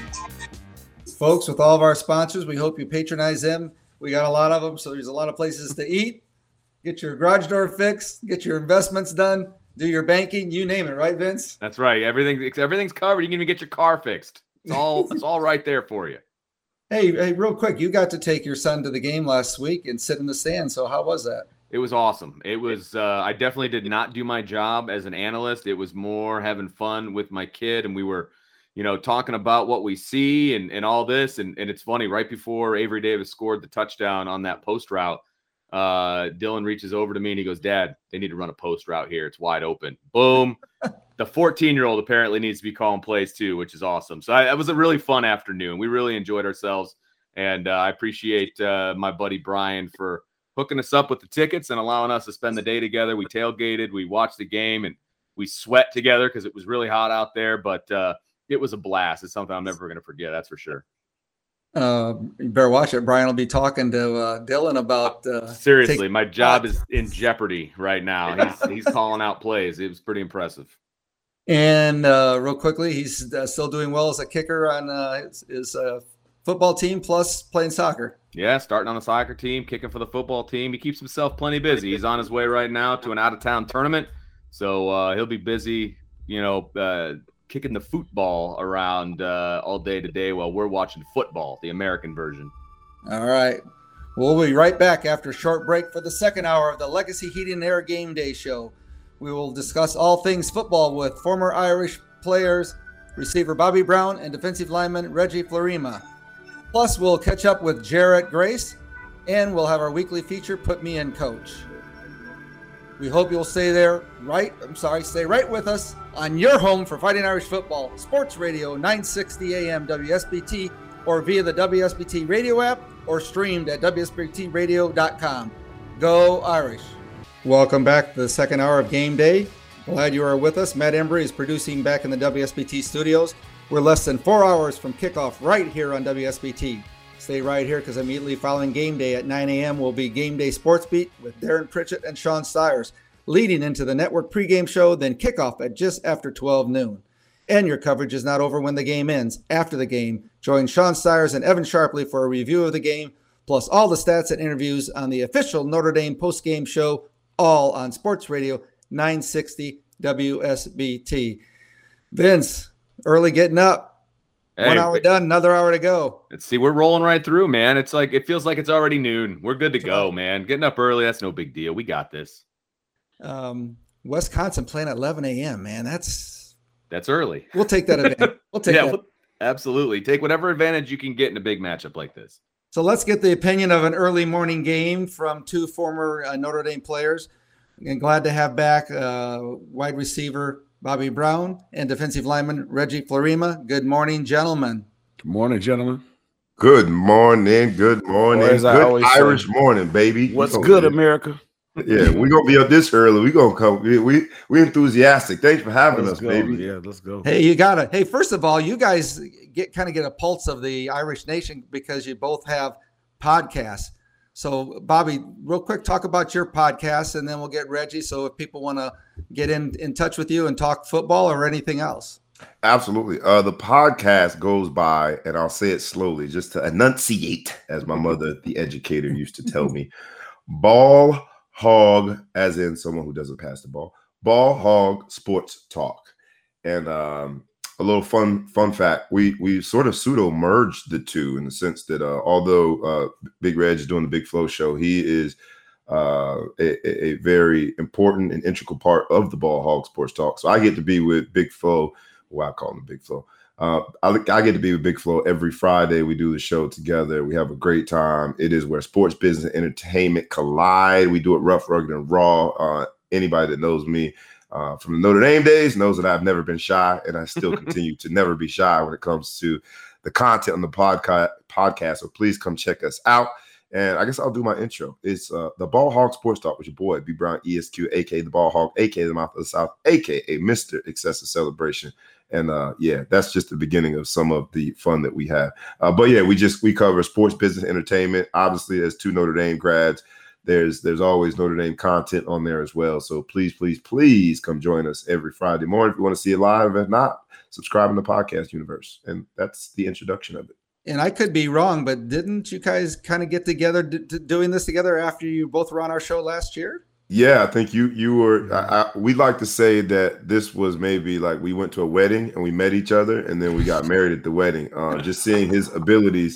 Folks, with all of our sponsors, we hope you patronize them. We got a lot of them, so there's a lot of places to eat. Get your garage door fixed, get your investments done, do your banking, you name it, right, Vince? That's right. Everything, everything's covered. You can even get your car fixed. It's all, it's all right there for you. Hey, hey, real quick, you got to take your son to the game last week and sit in the stands. So how was that? It was awesome. It was, uh, I definitely did not do my job as an analyst. It was more having fun with my kid, and we were, you know, talking about what we see and, and all this. And, and it's funny, right before Avery Davis scored the touchdown on that post route, uh, Dylan reaches over to me and he goes, "Dad, they need to run a post route here. It's wide open." Boom. The fourteen-year-old apparently needs to be calling plays too, which is awesome. So I, it was a really fun afternoon. We really enjoyed ourselves. And uh, I appreciate uh, my buddy Brian for hooking us up with the tickets and allowing us to spend the day together. We tailgated, we watched the game, and we sweat together because it was really hot out there. But uh, it was a blast. It's something I'm never going to forget. That's for sure. Uh, you better watch it. Brian will be talking to uh, Dylan about. Uh, Seriously, take- my job is in jeopardy right now. He's, he's calling out plays. It was pretty impressive. And uh, real quickly, he's uh, still doing well as a kicker on uh, his, his uh, football team, plus playing soccer. Yeah, starting on the soccer team, kicking for the football team. He keeps himself plenty busy. He's on his way right now to an out-of-town tournament, so uh, he'll be busy, you know, uh, kicking the football around uh, all day today while we're watching football, the American version. All right. We'll be right back after a short break for the second hour of the Legacy Heating and Air Game Day Show. We will discuss all things football with former Irish players, receiver Bobby Brown and defensive lineman Reggie Florima. Plus, we'll catch up with Jarrett Grace, and we'll have our weekly feature, Put Me in Coach. We hope you'll stay there, right? I'm sorry, stay right with us on your home for Fighting Irish Football, Sports Radio nine sixty A M W S B T, or via the W S B T radio app, or streamed at W S B T radio dot com. Go Irish. Welcome back to the second hour of Game Day. Glad you are with us. Matt Embry is producing back in the W S B T studios. We're less than four hours from kickoff right here on W S B T. Stay right here because immediately following game day at nine a.m. will be Game Day Sports Beat with Darren Pritchett and Sean Stiers, leading into the network pregame show, then kickoff at just after twelve noon. And your coverage is not over when the game ends. After the game, join Sean Stiers and Evan Sharpley for a review of the game, plus all the stats and interviews on the official Notre Dame postgame show, all on Sports Radio nine sixty W S B T. Vince, early getting up. Hey, One hour done, another hour to go. Let's see. We're rolling right through, man. It's like it feels like it's already noon. We're good to go, man. Getting up early, that's no big deal. We got this. Um, Wisconsin playing at eleven a.m., man. That's that's early. We'll take that advantage. We'll take yeah, that. We'll, absolutely. Take whatever advantage you can get in a big matchup like this. So let's get the opinion of an early morning game from two former uh, Notre Dame players. And glad to have back uh, wide receiver Bobby Brown and defensive lineman Reggie Florima. Good morning, gentlemen. Good morning, gentlemen. Good morning. Good morning. Or as I good always Irish say, morning, baby. What's We good, gonna- America? Yeah, we're gonna be up this early. We're gonna come. We we we enthusiastic. Thanks for having Let's us, go. baby. Yeah, let's go. Hey, you got it. Hey, first of all, you guys get kind of get a pulse of the Irish nation because you both have podcasts. So, Bobby, real quick, talk about your podcast, and then we'll get Reggie. So, if people want to get in, in touch with you and talk football or anything else. Absolutely. Uh, the podcast goes by, and I'll say it slowly just to enunciate, as my mother, the educator, used to tell me. Ball Hog, as in someone who doesn't pass the ball. Ball Hog Sports Talk. And um, a little fun fun fact. We we sort of pseudo merged the two in the sense that uh, although uh, Big Reg is doing the Big Flow show, he is uh, a, a very important and integral part of the Ball Hog Sports Talk. So I get to be with Big Flow. Well, I call him Big Flow. Uh, I, I get to be with Big Flow every Friday. We do the show together. We have a great time. It is where sports, business, and entertainment collide. We do it rough, rugged, and raw. Uh, anybody that knows me uh, from the Notre Dame days knows that I've never been shy, and I still continue to never be shy when it comes to the content on the podca- podcast. So please come check us out. And I guess I'll do my intro. It's uh, the Ball Hog Sports Talk with your boy, B. Brown E S Q, a k a the Ball Hog, a k a the Mouth of the South, a k a. Mister Excessive Celebration. And uh, yeah, that's just the beginning of some of the fun that we have. Uh, but yeah, we just we cover sports, business, entertainment. Obviously, as two Notre Dame grads, there's there's always Notre Dame content on there as well. So please, please, please come join us every Friday morning if you want to see it live. If not, subscribe in the podcast universe. And that's the introduction of it. And I could be wrong, but didn't you guys kind of get together d- d- doing this together after you both were on our show last year? Yeah, I think you you were. I, I, we'd like to say that this was maybe like we went to a wedding and we met each other, and then we got married at the wedding. Uh, just seeing his abilities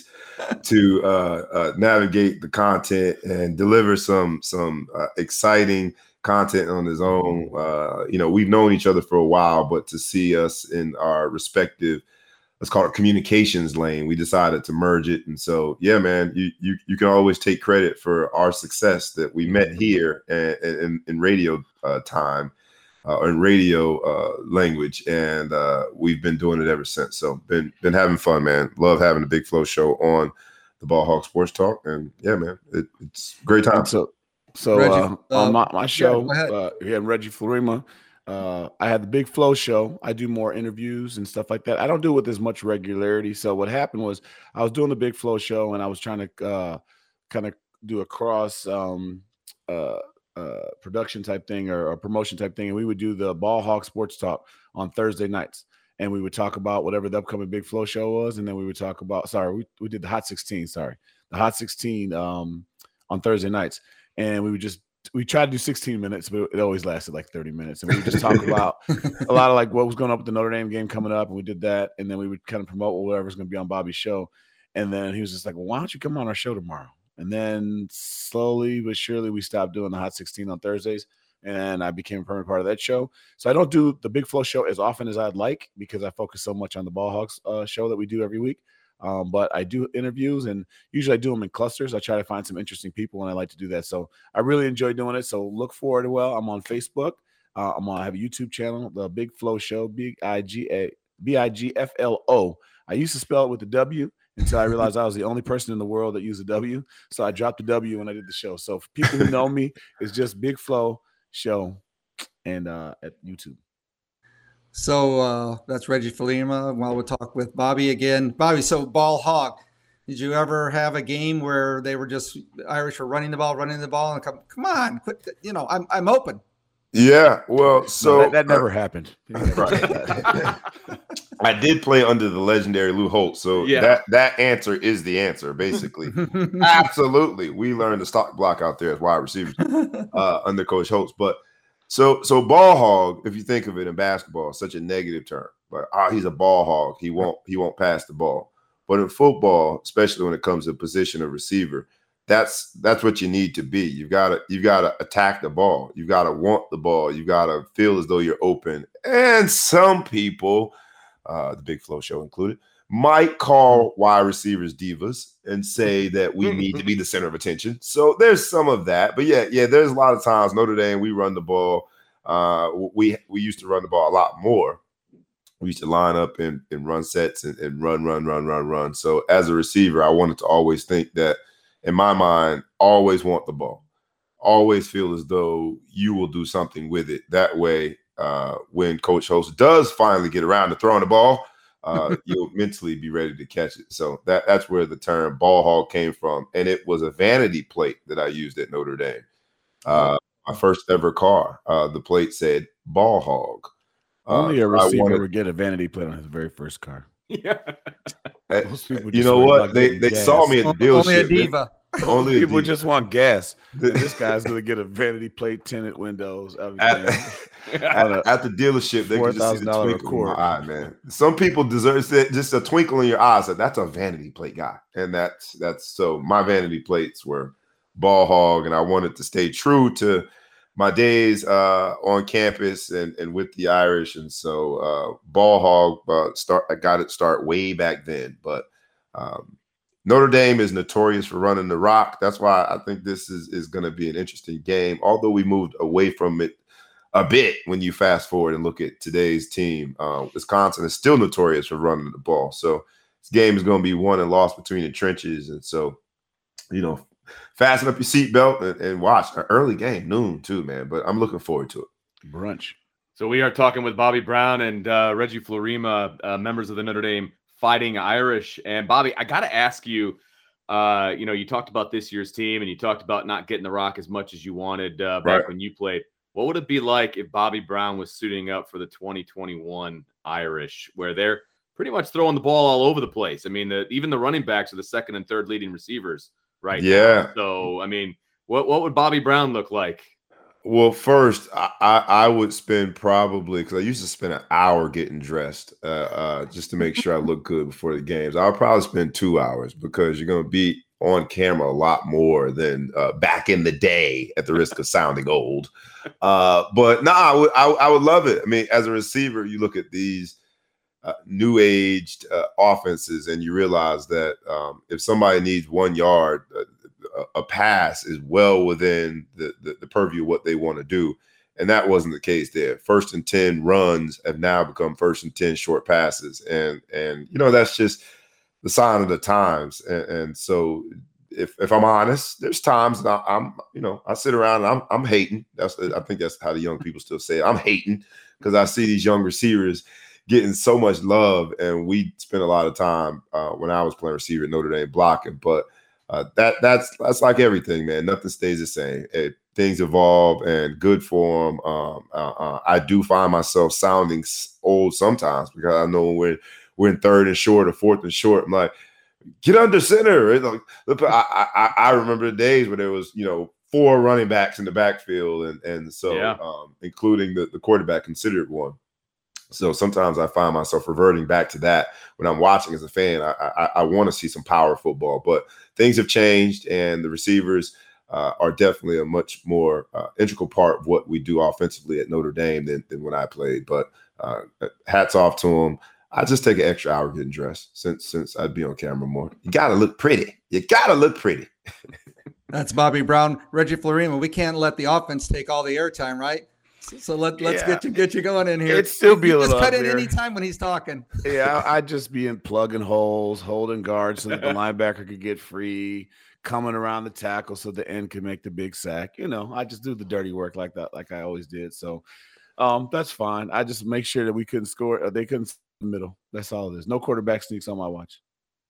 to uh, uh, navigate the content and deliver some some uh, exciting content on his own. Uh, you know, we've known each other for a while, but to see us in our respective, let's call it communications lane, we decided to merge it. And so, yeah, man, you you you can always take credit for our success that we met here and in, in radio uh, time uh, or in radio uh, language. And uh, we've been doing it ever since. So been been having fun, man. Love having the Big Flow show on the Ball Hog Sports Talk. And yeah, man, it, it's a great time. So, so Reggie, uh, uh, on my, my show, yeah, go ahead. uh, here in Reggie Florima, Uh, I had the Big Flow show. I do more interviews and stuff like that. I don't do it with as much regularity. So what happened was I was doing the Big Flow show and I was trying to uh, kind of do a cross um, uh, uh, production type thing or a promotion type thing. And we would do the Ball Hog Sports Talk on Thursday nights. And we would talk about whatever the upcoming Big Flow show was. And then we would talk about, sorry, we, we did the Hot sixteen, sorry. The Hot sixteen um, on Thursday nights. And we would just we tried to do sixteen minutes, but it always lasted like thirty minutes. And we would just talk about a lot of like what was going on with the Notre Dame game coming up. And we did that. And then we would kind of promote whatever's going to be on Bobby's show. And then he was just like, well, why don't you come on our show tomorrow? And then slowly but surely we stopped doing the Hot sixteen on Thursdays. And I became a permanent part of that show. So I don't do the Big Flow show as often as I'd like because I focus so much on the Ball Hogs uh, show that we do every week. Um, but I do interviews, and usually I do them in clusters. I try to find some interesting people, and I like to do that. So I really enjoy doing it. So look forward to well. I'm on Facebook. Uh, I'm on. I have a YouTube channel, the Big Flow Show, B I G A B I G F L O. I used to spell it with the W until I realized I was the only person in the world that used a W. So I dropped the W when I did the show. So for people who know me, it's just Big Flow Show, and uh, at YouTube. So uh, that's Reggie Florima. While we'll talk with Bobby again. Bobby, so Ball Hog, did you ever have a game where they were just Irish were running the ball, running the ball, and come, come on, quit, you know, I'm I'm open. Yeah, well, so no, that, that never uh, happened. Right. I did play under the legendary Lou Holtz, so Yeah. that that answer is the answer, basically. Absolutely, we learned the stock block out there as wide receivers uh, under Coach Holtz, but. So, so ball hog, if you think of it in basketball, is such a negative term. Like, ah, oh, he's a ball hog. He won't, he won't pass the ball. But in football, especially when it comes to position of receiver, that's that's what you need to be. You've got to you've got to attack the ball. You've got to want the ball. You've got to feel as though you're open. And some people, uh, the Big Flow Show included, might call wide receivers divas and say that we need to be the center of attention. So there's some of that. But yeah, yeah, there's a lot of times Notre Dame, we run the ball. Uh, we we used to run the ball a lot more. We used to line up and, and run sets and, and run, run, run, run, run. So as a receiver, I wanted to always think that, in my mind, always want the ball. Always feel as though you will do something with it. That way, uh, when Coach Holtz does finally get around to throwing the ball, Uh, you'll mentally be ready to catch it. So that, that's where the term ball hog came from. And it was a vanity plate that I used at Notre Dame. Uh, my first ever car, uh, the plate said ball hog. Only uh, a receiver wanted, would get a vanity plate on his very first car. Yeah. You know what? They they saw me at the dealership. Only a diva. Only People Adidas. just want gas. This guy's gonna get a vanity plate, tinted windows, everything. At, at the dealership, they can just see the four thousand dollars twinkle in my Accord. eye, man. Some people deserve just a twinkle in your eyes. That that's a vanity plate guy, and that's that's so. My vanity plates were Ball Hog, and I wanted to stay true to my days uh, on campus and, and with the Irish, and so uh, Ball Hog uh, start. I got it start way back then, but um, Notre Dame is notorious for running the rock. That's why I think this is is going to be an interesting game. Although we moved away from it a bit when you fast forward and look at today's team, uh, Wisconsin is still notorious for running the ball. So this game is going to be won and lost between the trenches, and so you know. Fasten up your seatbelt and, and watch an early game, noon too, man. But I'm looking forward to it. Brunch. So we are talking with Bobby Brown and uh, Reggie Florima, uh, members of the Notre Dame Fighting Irish. And Bobby, I got to ask you, uh, you know, you talked about this year's team and you talked about not getting the rock as much as you wanted uh, back Right. when you played. What would it be like if Bobby Brown was suiting up for the twenty twenty-one Irish, where they're pretty much throwing the ball all over the place? I mean, the, even the running backs are the second and third leading receivers. Right. Yeah. Now. So, I mean, what what would Bobby Brown look like? Well, first, I, I, I would spend probably, because I used to spend an hour getting dressed uh, uh, just to make sure I look good before the games. I would probably spend two hours because you're going to be on camera a lot more than uh, back in the day, at the risk of sounding old. Uh, but no, nah, I would, I, I would love it. I mean, as a receiver, you look at these Uh, new aged uh, offenses, and you realize that um, if somebody needs one yard, uh, a, a pass is well within the, the, the purview of what they want to do. And that wasn't the case there. First and ten runs have now become first and ten short passes. And, and you know, that's just the sign of the times. And, and so if if I'm honest, there's times that I, I'm, you know, I sit around and I'm, I'm hating. That's I think that's how the young people still say it. I'm hating because I see these young receivers getting so much love, and we spent a lot of time uh, when I was playing receiver at Notre Dame blocking. But uh, that that's that's like everything, man. Nothing stays the same. It, things evolve, and good for them. Um, uh, uh, I do find myself sounding old sometimes because I know when we're we're in third and short or fourth and short, I'm like, get under center. It's like, I, I I remember the days where there was you know four running backs in the backfield, and and so Yeah. um, including the the quarterback considered one. So sometimes I find myself reverting back to that when I'm watching as a fan. I I, I want to see some power football, but things have changed, and the receivers uh, are definitely a much more uh, integral part of what we do offensively at Notre Dame than, than when I played. But uh, hats off to them. I just take an extra hour getting dressed since since I'd be on camera more. You got to look pretty. You got to look pretty. That's Bobby Brown, Reggie Florima. We can't let the offense take all the airtime, right? So, so let, let's Yeah. get you get you going in here. It'd still be a You little just cut in uglier. any time when he's talking. Yeah, I- I'd just be in plugging holes, holding guards so that the linebacker could get free, coming around the tackle so the end could make the big sack. You know, I just do the dirty work like that, like I always did. So um, that's fine. I just make sure that we couldn't score. Or they couldn't in the middle. That's all it is. No quarterback sneaks on my watch.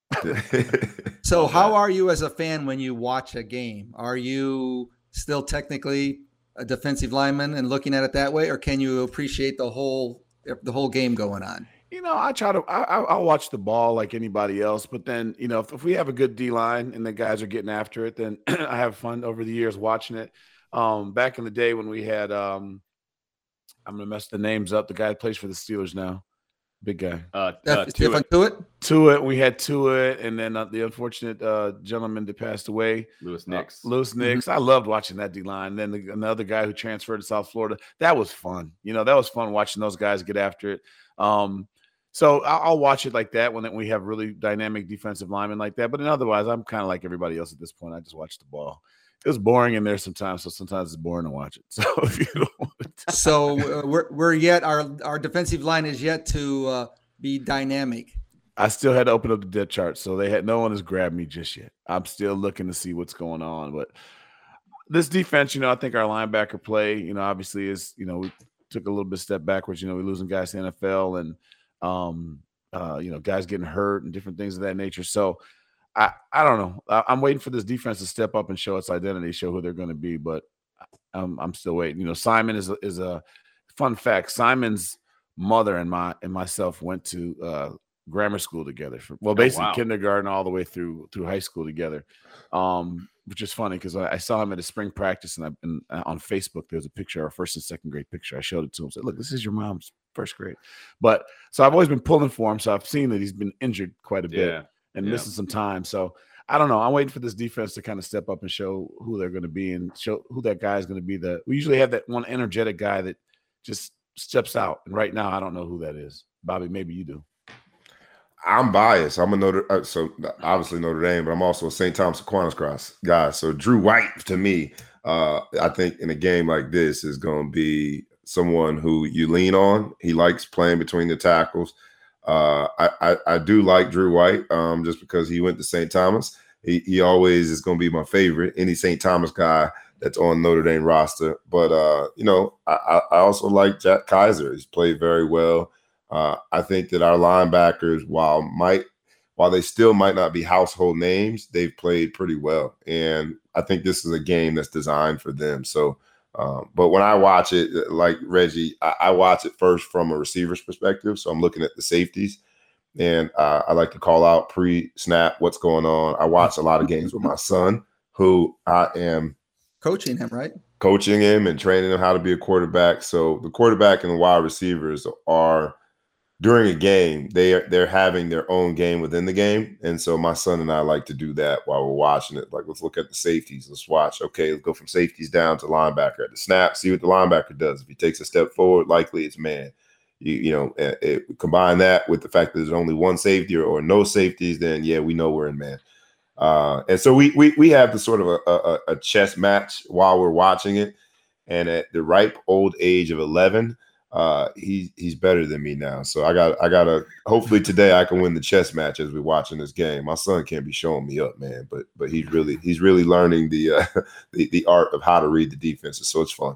So how are you as a fan when you watch a game? Are you still technically a defensive lineman and looking at it that way, or can you appreciate the whole the whole game going on? You know, I try to. I, I- I'll watch the ball like anybody else, but then you know, if, if we have a good D line and the guys are getting after it, then I have fun over the years watching it. Um, back in the day when we had, um, I'm gonna mess the names up. The guy that plays for the Steelers now, big guy. Uh, uh, That's to different it, to it. Tuitt, we had Tuitt, and then uh, the unfortunate uh, gentleman that passed away, Lewis uh, Nix. Lewis Nix. I loved watching that D line. Then the, another guy who transferred to South Florida. That was fun. You know, that was fun watching those guys get after it. Um, so I'll, I'll watch it like that when we have really dynamic defensive linemen like that. But then otherwise, I'm kind of like everybody else at this point. I just watch the ball. It was boring in there sometimes, so sometimes it's boring to watch it. So if you don't want to, So uh, we're we're yet our our defensive line is yet to uh, be dynamic. I still had to open up the depth chart, so they had no one has grabbed me just yet. I'm still looking to see what's going on, but this defense, you know, I think our linebacker play, you know, obviously is, you know, we took a little bit step backwards. You know, we're losing guys to the N F L and, um, uh, you know, guys getting hurt and different things of that nature. So I, I don't know. I, I'm waiting for this defense to step up and show its identity, show who they're going to be, but I'm, I'm still waiting. You know, Simon is a, is a fun fact. Simon's mother and my and myself went to uh, grammar school together. For, well, basically oh, wow. kindergarten all the way through through high school together, um, which is funny because I, I saw him at a spring practice, and, I, and on Facebook there's a picture, our first and second grade picture. I showed it to him. Said, "Look, this is your mom's first grade." But so I've always been pulling for him. So I've seen that he's been injured quite a bit yeah. and yeah. missing some time. So I don't know. I'm waiting for this defense to kind of step up and show who they're going to be and show who that guy is going to be. The we usually have that one energetic guy that just steps out. And right now, I don't know who that is. Bobby, maybe you do. I'm biased. I'm a Notre, uh, so obviously Notre Dame, but I'm also a Saint Thomas Aquinas guy. So Drew White, to me, uh, I think in a game like this is going to be someone who you lean on. He likes playing between the tackles. Uh, I, I I do like Drew White, um, just because he went to Saint Thomas. He he always is going to be my favorite. Any Saint Thomas guy that's on Notre Dame roster. But uh, you know, I, I also like Jack Kaiser. He's played very well. Uh, I think that our linebackers, while might while they still might not be household names, they've played pretty well. And I think this is a game that's designed for them. So. Um, but when I watch it, like Reggie, I, I watch it first from a receiver's perspective. So I'm looking at the safeties, and uh, I like to call out pre-snap what's going on. I watch a lot of games with my son, who I am coaching him, right? Coaching him and training him how to be a quarterback. So the quarterback and the wide receivers are, during a game, they are, they're having their own game within the game. And so my son and I like to do that while we're watching it. Like, let's look at the safeties. Let's watch. Okay, let's go from safeties down to linebacker at the snap, see what the linebacker does. If he takes a step forward, likely it's man. You, you know, it, it, combine that with the fact that there's only one safety or, or no safeties, then, yeah, we know we're in man. Uh, and so we, we, we have the sort of a, a, a chess match while we're watching it. And at the ripe old age of eleven, uh he he's better than me now, so I got I gotta hopefully today I can win the chess match as we're watching this game. My son can't be showing me up, man, but but he's really he's really learning the uh the, the art of how to read the defenses, so it's fun.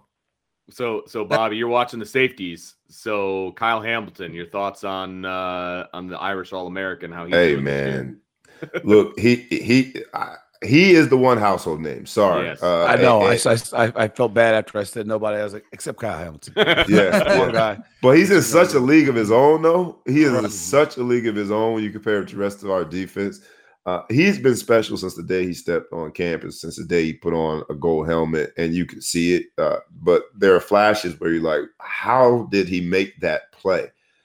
So so Bobby, you're watching the safeties. So Kyle Hamilton, your thoughts on uh on the Irish All-American? How he? Hey man, look, he he. I, He is the one household name. Sorry. Yes. Uh, I know. and, I, I I felt bad after I said nobody. I was like, except Kyle Hamilton. Yeah. yeah. Guy. But he's in such a league of his own, though. He is in such a league of his own when you compare him to the rest of our defense. Uh, he's been special since the day he stepped on campus, since the day he put on a gold helmet, and you can see it. Uh, but there are flashes where you're like, how did he make that play?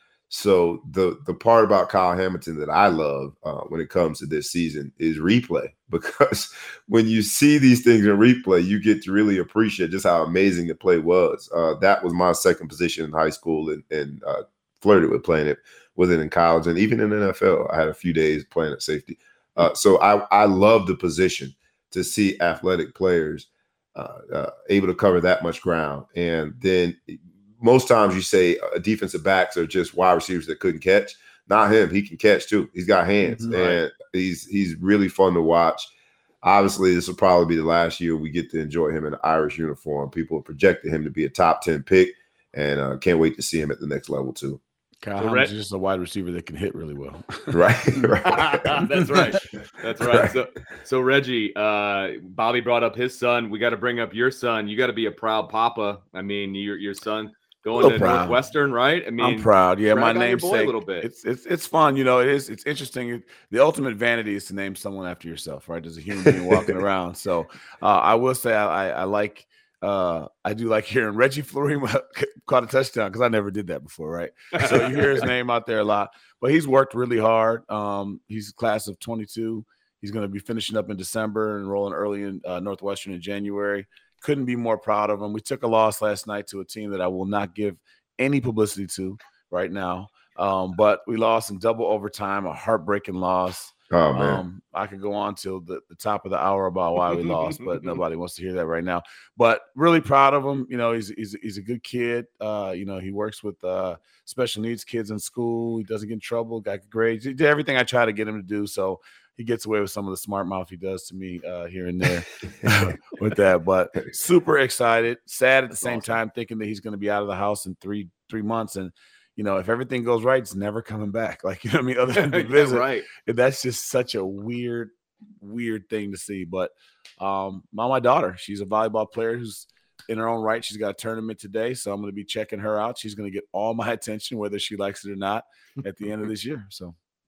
So the the part about Kyle Hamilton that I love uh, when it comes to this season is replay, because when you see these things in replay, you get to really appreciate just how amazing the play was. Uh, that was my second position in high school, and, and uh, flirted with playing it with it in college, and even in the N F L. I had a few days playing at safety. Uh, so I, I love the position to see athletic players uh, uh, able to cover that much ground. And then most times you say uh, defensive backs are just wide receivers that couldn't catch. Not him. He can catch too. He's got hands, Right. and he's he's really fun to watch. Obviously, this will probably be the last year we get to enjoy him in an Irish uniform. People have projected him to be a top ten pick, and uh, can't wait to see him at the next level too. Kyle So Hamilton's Red- just a wide receiver that can hit really well. Right. right. That's right. That's right. right. So, so Reggie, uh, Bobby brought up his son. We got to bring up your son. You got to be a proud papa. I mean, your your son going to proud. Northwestern, right? I mean, I'm proud. Yeah, my brag on your boy a namesake. little bit. It's it's it's fun. You know, it is. It's interesting. The ultimate vanity is to name someone after yourself, right? There's a human being walking around. So uh, I will say I, I, I like. Uh, I do like hearing Reggie Florima caught a touchdown, because I never did that before, right? So you hear his name out there a lot, but he's worked really hard. Um, he's a class of twenty-two. He's going to be finishing up in December and rolling early in uh, Northwestern in January. Couldn't be more proud of him. We took a loss last night to a team that I will not give any publicity to right now, um, but we lost in double overtime, a heartbreaking loss. Oh man, Um, I could go on till the, the top of the hour about why we lost, but nobody wants to hear that right now. But really proud of him. You know, he's he's he's a good kid. Uh, you know, he works with uh special needs kids in school. He doesn't get in trouble. Got good grades. He did everything I try to get him to do. So he gets away with some of the smart mouth he does to me uh, here and there with that. But super excited, sad at the That's same awesome. time, thinking that he's going to be out of the house in three three months and. You know, if everything goes right, it's never coming back. Like, you know what I mean? Other than the Yeah, visit. right. And that's just such a weird, weird thing to see. But um, my, my daughter, she's a volleyball player who's in her own right. She's got a tournament today, so I'm going to be checking her out. She's going to get all my attention, whether she likes it or not, at the end of this year. So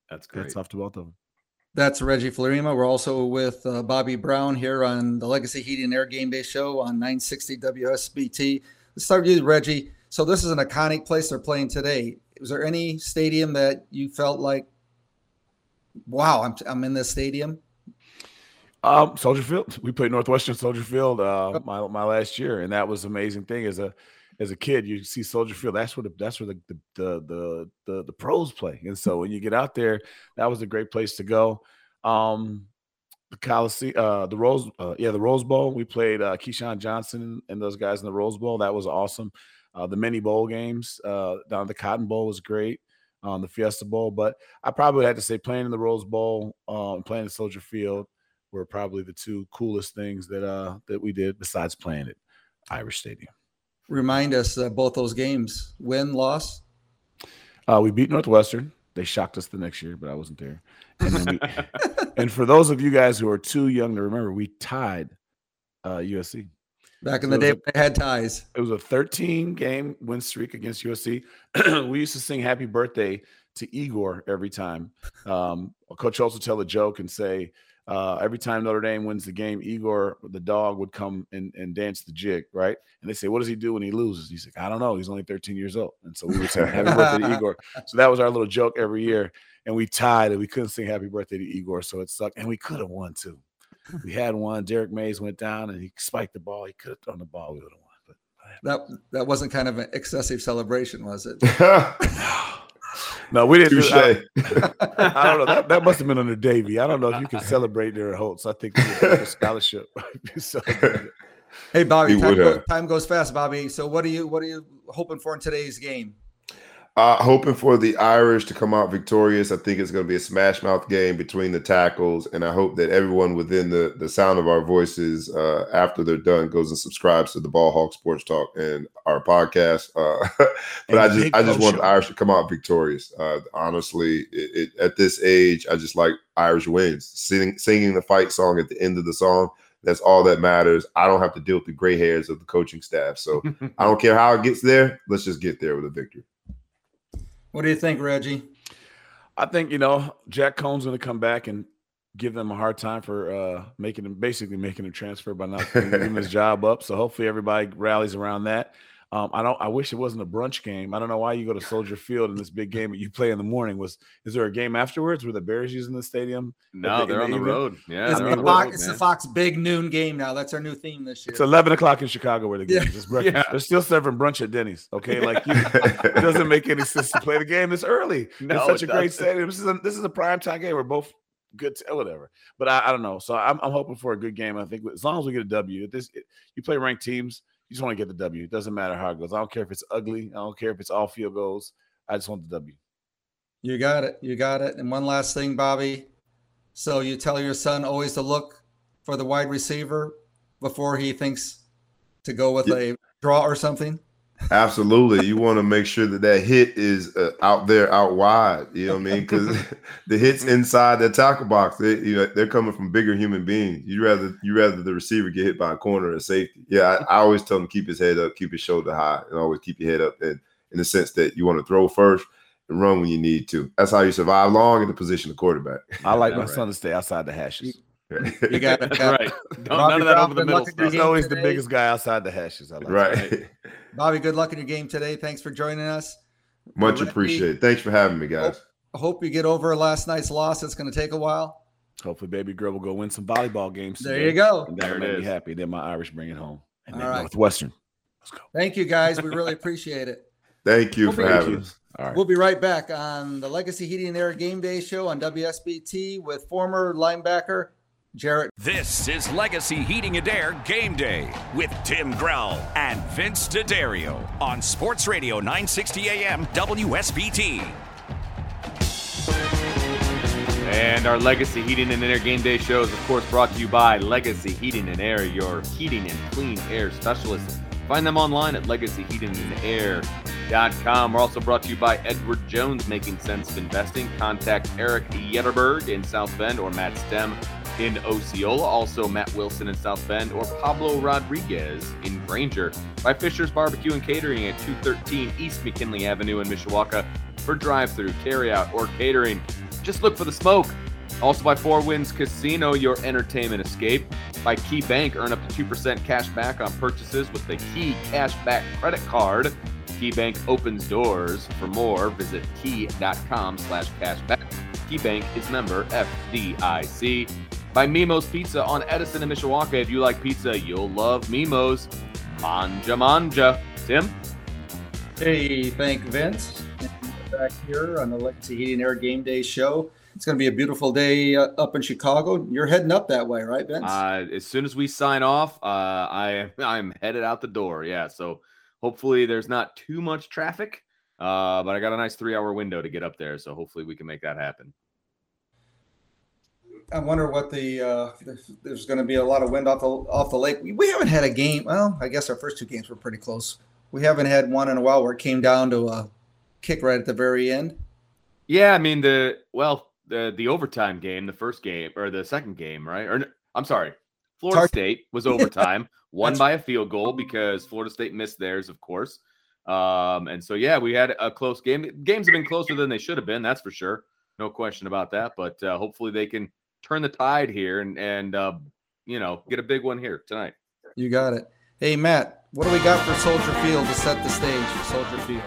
That's great. Hats off to both of them. That's Reggie Flarima. We're also with uh, Bobby Brown here on the Legacy Heating and Air Game Day Show on nine sixty W S B T. Let's start with you, Reggie. So this is an iconic place they're playing today. Was there any stadium that you felt like, wow, I'm I'm in this stadium? Um, Soldier Field. We played Northwestern Soldier Field uh, my my last year, and that was an amazing thing. As a as a kid, you see Soldier Field. That's where the that's where the the the the, the, the pros play. And so when you get out there, that was a great place to go. Um, the Coliseum, uh, the Rose, uh, yeah, the Rose Bowl. We played uh, Keyshawn Johnson and those guys in the Rose Bowl. That was awesome. Uh, the mini bowl games uh, down at the Cotton Bowl was great. On the Fiesta Bowl, but I probably had to say playing in the Rose Bowl uh, and playing at Soldier Field were probably the two coolest things that uh, that we did besides playing at Irish Stadium. Remind us uh, both those games, win, loss. Uh, we beat Northwestern. They shocked us the next year, but I wasn't there. And, then we, and for those of you guys who are too young to remember, we tied uh, U S C. Back in So the day, a, when they had ties. It was a thirteen game win streak against U S C. We used to sing happy birthday to Igor every time. Um, Coach Holtz would tell a joke and say, uh, every time Notre Dame wins the game, Igor, the dog, would come and, and dance the jig, right? And they say, what does he do when he loses? He's like, I don't know. He's only thirteen years old. And so we would say happy birthday to Igor. So that was our little joke every year. And we tied and we couldn't sing happy birthday to Igor. So it sucked. And we could have won too. We had one. Derek Mays went down and he spiked the ball. He could have thrown the ball. We would have won. But that that wasn't kind of an excessive celebration, was it? No, we didn't. Touche. Do, I, I don't know. That, that must have been under Davey. I don't know if you can celebrate there at Holtz. I think a scholarship. Hey, Bobby, He time, would go, have. time goes fast, Bobby. So what are you what are you hoping for in today's game? Uh, hoping for the Irish to come out victorious. I think it's going to be a smash mouth game between the tackles, and I hope that everyone within the, the sound of our voices, uh, after they're done, goes and subscribes to the Ball Hawk Sports Talk and our podcast. Uh, but And I the just Big I just Flow want Show. the Irish to come out victorious. Uh, honestly, it, it, at this age, I just like Irish wins. Singing, singing the fight song at the end of the song. That's all that matters. I don't have to deal with the gray hairs of the coaching staff. So I don't care how it gets there. Let's just get there with a victory. What do you think, Reggie? I think, you know, Jack Cohn's going to come back and give them a hard time for uh, making him basically making him transfer by not giving his job up. So hopefully everybody rallies around that. Um, I don't. I wish it wasn't a brunch game. I don't know why you go to Soldier Field in this big game that you play in the morning. Was is there a game afterwards? Were the Bears using the stadium? No, in they're on the evening? road. Yeah, it's they're the on the Fox, road, it's man. the Fox big noon game now. That's our new theme this year. It's eleven o'clock in Chicago where the game Yeah. is. It's breakfast. Yeah. They're still serving brunch at Denny's. Okay, like you, it doesn't make any sense to play the game this early. No, it's such it a great doesn't. stadium. This is a, this is a prime time game. We're both good, to, whatever. But I, I don't know. So I'm, I'm hoping for a good game. I think as long as we get a W, if this you play ranked teams, you just want to get the W. It doesn't matter how it goes. I don't care if it's ugly. I don't care if it's all field goals. I just want the W. You got it. You got it. And one last thing, Bobby. So you tell your son always to look for the wide receiver before he thinks to go with Yeah. a draw or something. Absolutely. You want to make sure that that hit is uh, out there, out wide. You know what I mean? Because the hits inside the tackle box, they, you know, they're coming from bigger human beings. You rather you rather the receiver get hit by a corner or safety. Yeah, I, I always tell him keep his head up, keep his shoulder high, and always keep your head up. And in the sense that you want to throw first and run when you need to. That's how you survive long in the position of quarterback. I like Yeah, my right. son to stay outside the hashes. You got it. That's right. Don't, Bobby none of that Brown, over the good middle luck in your stuff. He's always the today. biggest guy outside the hashes. I like that. Right. Bobby, good luck in your game today. Thanks for joining us. Much Reggie, appreciated. Thanks for having me, guys. I hope you get over last night's loss. It's going to take a while. Hopefully, baby girl will go win some volleyball games. There today, you go. And that'll There it make me is. happy. Then my Irish bring it home. And All then right. Northwestern. Let's go. Thank you, guys. We really appreciate it. Thank you Well, for thank having you. us. All right. We'll be right back on the Legacy Heating and Air Game Day Show on W S B T with former linebacker Jarrett. This is Legacy Heating and Air Game Day with Tim Grell and Vince D'Addario on Sports Radio nine sixty A M W S B T. And our Legacy Heating and Air Game Day show is, of course, brought to you by Legacy Heating and Air, your heating and clean air specialists. Find them online at legacy heating and air dot com. We're also brought to you by Edward Jones, Making Sense of Investing. Contact Eric Yetterberg in South Bend or Matt Stem in Osceola. Also Matt Wilson in South Bend or Pablo Rodriguez in Granger. By Fisher's Barbecue and Catering at two thirteen East McKinley Avenue in Mishawaka for drive-through, carry-out, or catering. just look for the smoke. Also by Four Winds Casino, your entertainment escape. By Key Bank, earn up to two percent cash back on purchases with the Key Cashback credit card. Key Bank opens doors. For more, visit key.com slash cashback. Key Bank is member F D I C. By Mimo's Pizza on Edison and Mishawaka. If you like pizza, you'll love Mimo's. Manja Manja. Tim? Hey, thank Vince. Back here on the Legacy Heating and Air Game Day show. It's going to be a beautiful day uh, up in Chicago. You're heading up that way, right, Vince? Uh, as soon as we sign off, uh, I I'm headed out the door. Yeah, so hopefully there's not too much traffic, uh, but I got a nice three-hour window to get up there, so hopefully we can make that happen. I wonder what the uh, there's going to be a lot of wind off the off the lake. We, we haven't had a game. Well, I guess our first two games were pretty close. We haven't had one in a while where it came down to a kick right at the very end. Yeah, I mean the well. The the overtime game, the first game or the second game, right? Or I'm sorry, Florida Tar- State was overtime, won by a field goal because Florida State missed theirs, of course. Um, and so yeah, we had a close game. Games have been closer than they should have been, that's for sure, no question about that. But uh, hopefully they can turn the tide here and and uh, you know get a big one here tonight. You got it. Hey Matt, what do we got for Soldier Field to set the stage for Soldier Field?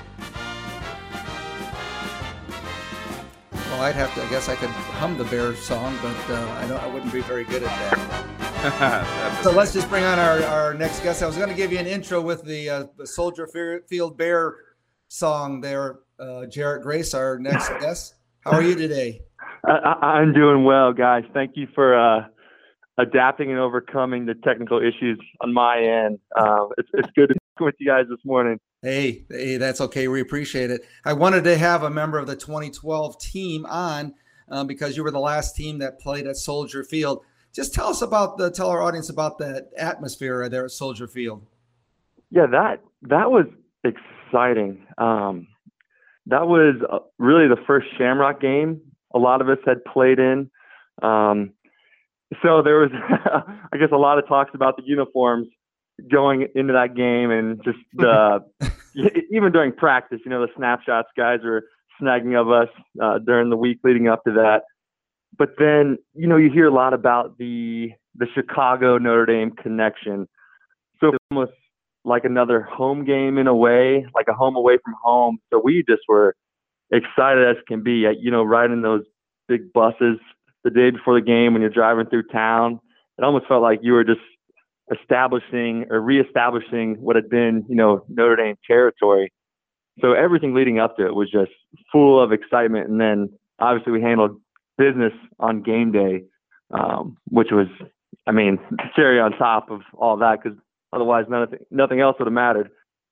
Well, I'd have to. I guess I could hum the Bears song, but uh, I don't. I wouldn't be very good at that. So let's just bring on our, our next guest. I was going to give you an intro with the, uh, the Soldier Field Bear song there, uh, Jarrett Grace, our next guest. How are you today? I, I'm doing well, guys. Thank you for uh, adapting and overcoming the technical issues on my end. Uh, it's, it's good to be with you guys this morning. Hey, hey, that's okay. We appreciate it. I wanted to have a member of the twenty twelve team on um, because you were the last team that played at Soldier Field. Just tell us about the, tell our audience about the atmosphere there at Soldier Field. Yeah, that that was exciting. Um, that was really the first Shamrock game a lot of us had played in. Um, so there was, I guess, a lot of talks about the uniforms going into that game, and just the even during practice, you know, the snapshots guys were snagging of us uh, during the week leading up to that. But then, you know, you hear a lot about the the Chicago Notre Dame connection. So it's almost like another home game in a way, like a home away from home. So we just were excited as can be. You know, riding those big buses the day before the game when you're driving through town, it almost felt like you were just establishing or reestablishing what had been, you know, Notre Dame territory. So everything leading up to it was just full of excitement. And then obviously we handled business on game day, um, which was, I mean, cherry on top of all that, because otherwise nothing, nothing else would have mattered.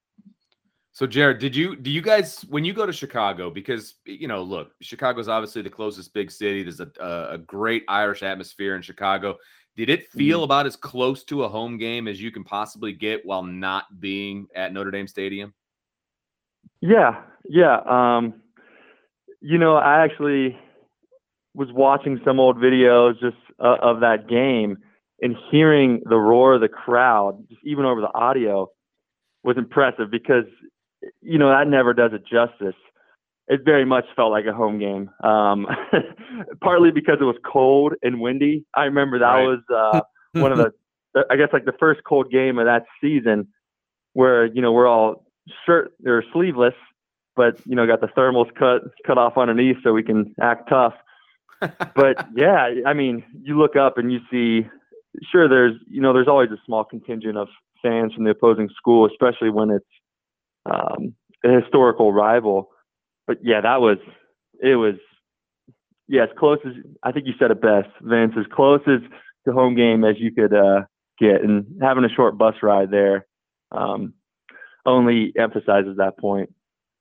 So Jared, did you, do you guys, when you go to Chicago, because, you know, look, Chicago's obviously the closest big city. There's a, a great Irish atmosphere in Chicago. Did it feel mm-hmm. about as close to a home game as you can possibly get while not being at Notre Dame Stadium? Yeah. Yeah. Um, you know, I actually was watching some old videos just uh, of that game, and hearing the roar of the crowd, just even over the audio, was impressive because, you know, that never does it justice. It very much felt like a home game, um, partly because it was cold and windy. I remember that right. was uh, one of the, I guess, like the first cold game of that season where, you know, we're all shirt or sleeveless, but, you know, got the thermals cut, cut off underneath so we can act tough. But yeah, I mean, you look up and you see, sure, there's, you know, there's always a small contingent of fans from the opposing school, especially when it's um, a historical rival. But yeah, that was, it was, yeah, as close as, I think you said it best, Vince, as close as the home game as you could uh, get. And having a short bus ride there um, only emphasizes that point.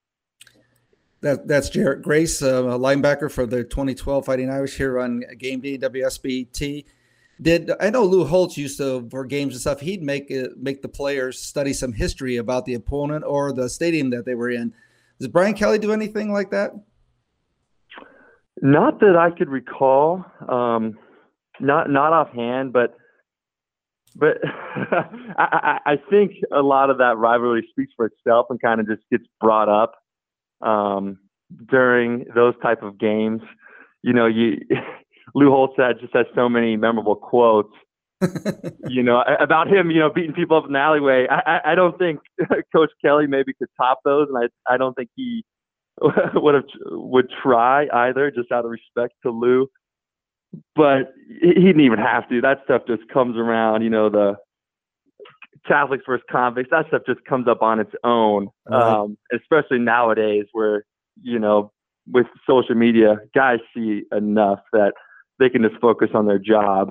That, that's Jarrett Grace, uh, a linebacker for the twenty twelve Fighting Irish here on Game Day W S B T. Did I know Lou Holtz used to, for games and stuff, he'd make it, make the players study some history about the opponent or the stadium that they were in. Does Brian Kelly do anything like that? Not that I could recall, um, not not offhand, but but I, I think a lot of that rivalry speaks for itself and kind of just gets brought up um, during those type of games. you know, you Lou Holtz just has so many memorable quotes, you know, about him, you know, beating people up in the alleyway. I, I, I don't think Coach Kelly maybe could top those, and I, I don't think he would have would try either, just out of respect to Lou. But he didn't even have to. That stuff just comes around, you know, the Catholics versus convicts. That stuff just comes up on its own, right. um, especially nowadays where, you know, with social media, guys see enough that they can just focus on their job.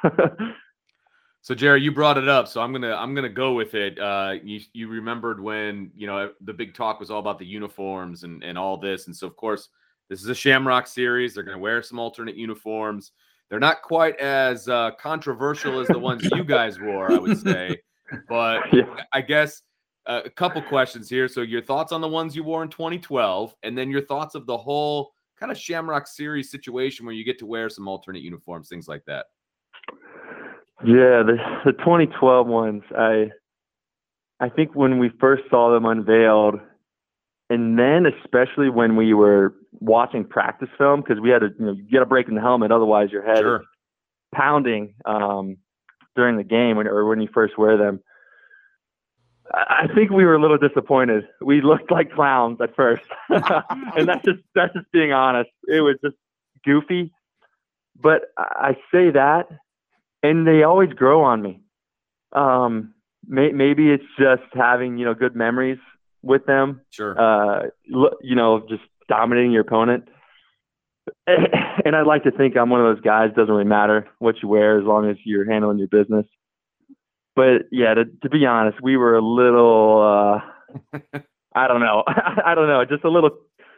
So Jerry, you brought it up, so I'm gonna I'm gonna go with it. Uh, you you remembered when, you know, the big talk was all about the uniforms and and all this, and so of course this is a Shamrock series. They're gonna wear some alternate uniforms. They're not quite as uh, controversial as the ones you guys wore, I would say, but Yeah. I guess uh, a couple questions here. So your thoughts on the ones you wore in twenty twelve, and then your thoughts of the whole kind of Shamrock series situation where you get to wear some alternate uniforms, things like that. Yeah, the the twenty twelve ones, I I think when we first saw them unveiled, and then especially when we were watching practice film, because we had to, you know, get a break in the helmet, otherwise your head Sure. is pounding um, during the game when, or when you first wear them. I I think we were a little disappointed. We looked like clowns at first, and that's just that's just being honest. It was just goofy, but I I say that. And they always grow on me. Um, may, maybe it's just having, you know, good memories with them. Sure. Uh, you know, just dominating your opponent. And I'd like to think I'm one of those guys. Doesn't really matter what you wear as long as you're handling your business. But yeah, to, to be honest, we were a little. Uh, I don't know. I don't know. Just a little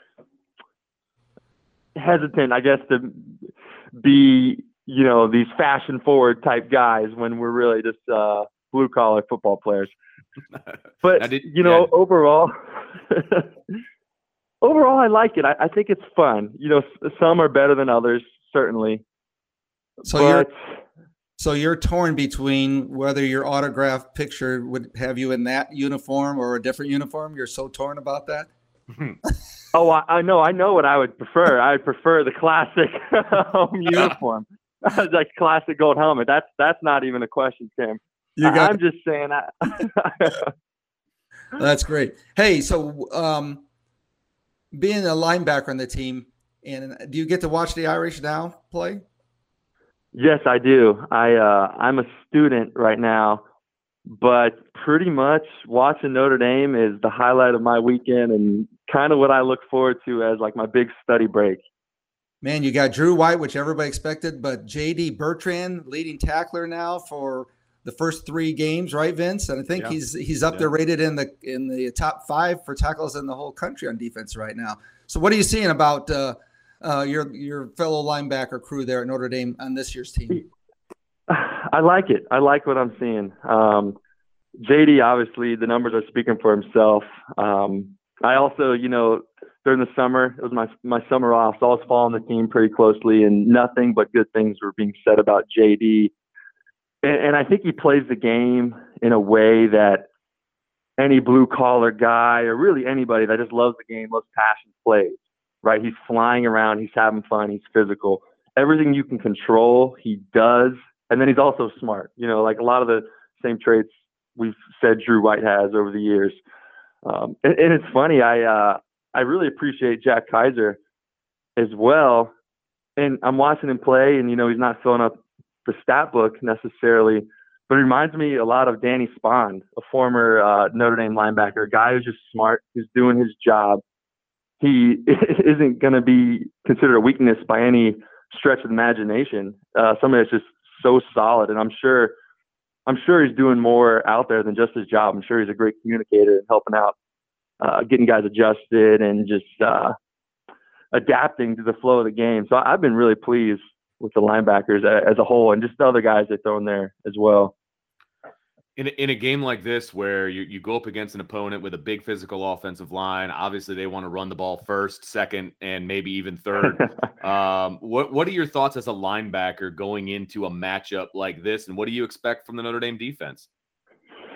hesitant, I guess, to be, you know, these fashion forward type guys when we're really just uh, blue collar football players. But, did, you know, yeah. overall, overall, I like it. I, I think it's fun. You know, some are better than others, certainly. So but, you're, so you're torn between whether your autograph picture would have you in that uniform or a different uniform. You're so torn about that. Oh, I, I know. I know what I would prefer. I would prefer the classic home uniform. Like classic gold helmet. That's that's not even a question, Tim. You got I'm just saying. I, that's great. Hey, so um, being a linebacker on the team, and do you get to watch the Irish now play? Yes, I do. I uh, I'm a student right now, but pretty much watching Notre Dame is the highlight of my weekend and kind of what I look forward to as like my big study break. Man, you got Drew White, which everybody expected, but J D Bertrand, leading tackler now for the first three games, right, Vince? And I think yeah. he's he's up yeah. there rated in the in the top five for tackles in the whole country on defense right now. So, what are you seeing about uh, uh, your your fellow linebacker crew there at Notre Dame on this year's team? I like it. I like what I'm seeing. Um, J D, obviously, the numbers are speaking for himself. Um, I also, you know. During the summer, it was my my summer off, so I was following the team pretty closely, and nothing but good things were being said about J D. And, and I think he plays the game in a way that any blue-collar guy or really anybody that just loves the game, loves passion, plays, right? He's flying around. He's having fun. He's physical. Everything you can control, he does. And then he's also smart. You know, like a lot of the same traits we've said Drew White has over the years. Um, and, and it's funny, I uh, – I really appreciate Jack Kaiser as well. And I'm watching him play, and, you know, he's not filling up the stat book necessarily, but it reminds me a lot of Danny Spond, a former uh, Notre Dame linebacker, a guy who's just smart, who's doing his job. He isn't going to be considered a weakness by any stretch of the imagination. Uh, somebody that's just so solid, and I'm sure I'm sure he's doing more out there than just his job. I'm sure he's a great communicator and helping out. Uh, getting guys adjusted and just uh, adapting to the flow of the game. So I've been really pleased with the linebackers as a whole and just the other guys they throw in there as well. In a, in a game like this where you, you go up against an opponent with a big physical offensive line, obviously they want to run the ball first, second, and maybe even third. um, what, what are your thoughts as a linebacker going into a matchup like this, and what do you expect from the Notre Dame defense?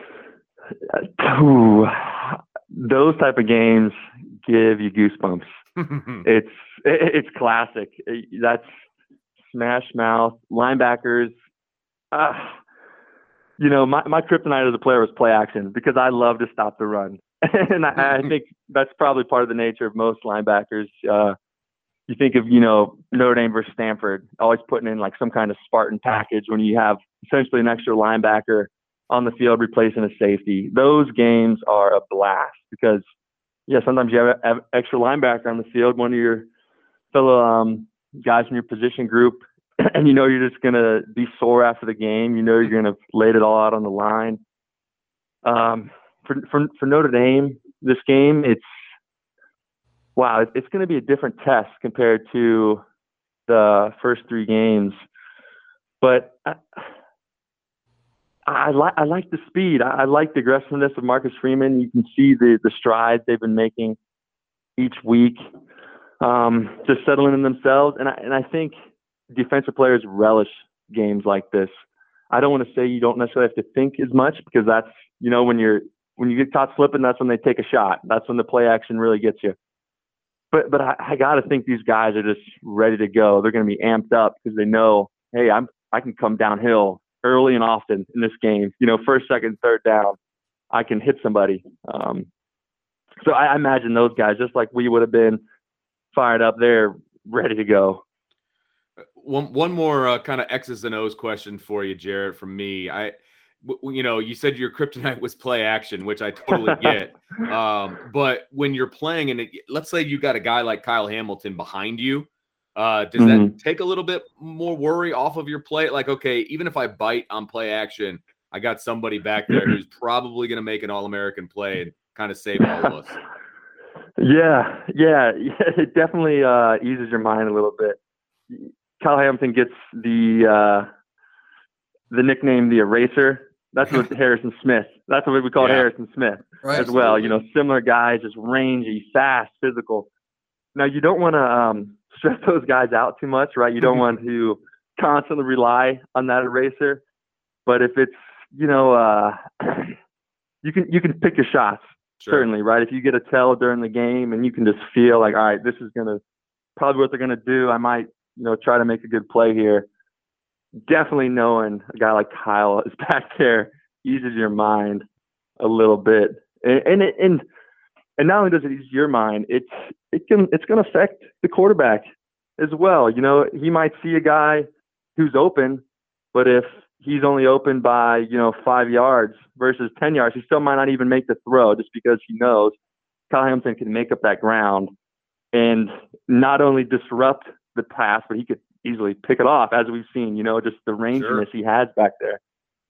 Ooh. Those type of games give you goosebumps. it's it's classic. That's smash mouth linebackers. Uh, you know, my, my kryptonite as a player was play action because I love to stop the run. And I, I think that's probably part of the nature of most linebackers. Uh, you think of, you know, Notre Dame versus Stanford, always putting in like some kind of Spartan package when you have essentially an extra linebacker on the field replacing a safety. Those games are a blast because, yeah, sometimes you have an extra linebacker on the field, one of your fellow um, guys in your position group, and you know you're just going to be sore after the game. You know you're going to lay it all out on the line. Um, for, for, for Notre Dame, this game, it's, wow, it's going to be a different test compared to the first three games. But I, I, li- I like the speed. I, I like the aggressiveness of Marcus Freeman. You can see the, the strides they've been making each week, um, just settling in themselves. And I, and I think defensive players relish games like this. I don't want to say you don't necessarily have to think as much because that's, you know, when you're when you get caught slipping, that's when they take a shot. That's when the play action really gets you. But but I, I got to think these guys are just ready to go. They're going to be amped up because they know, hey, I'm I can come downhill early and often in this game. You know, first, second, third down, I can hit somebody. Um, so I, I imagine those guys, just like we would have been fired up, they're ready to go. One one more uh, kind of X's and O's question for you, Jarrett, from me. I, w- you know, you said your kryptonite was play action, which I totally get. um, but when you're playing, and it, let's say you got a guy like Kyle Hamilton behind you, uh, does Mm-hmm. that take a little bit more worry off of your play? Like, okay, even if I bite on play action, I got somebody back there who's probably going to make an All-American play and kind of save all of us. Yeah, yeah, it definitely uh, eases your mind a little bit. Kyle Hamilton gets the uh, the nickname the Eraser. That's what Harrison Smith. That's what we call Yeah. Harrison Smith Right. as well. You know, similar guys, just rangy, fast, physical. Now you don't want to um, stress those guys out too much, right? You don't want to constantly rely on that Eraser. But if it's, you know, uh, you can you can pick your shots. Sure. Certainly, right? If you get a tell during the game and you can just feel like, all right, this is going to probably what they're going to do. I might, you know, try to make a good play here. Definitely knowing a guy like Kyle is back there eases your mind a little bit. And and it, and, and not only does it ease your mind, it's it can it's going to affect the quarterback as well. You know, he might see a guy who's open, but if he's only open by, you know, five yards versus ten yards, he still might not even make the throw just because he knows Kyle Hamilton can make up that ground and not only disrupt the pass, but he could easily pick it off, as we've seen, you know, just the ranginess Sure. he has back there.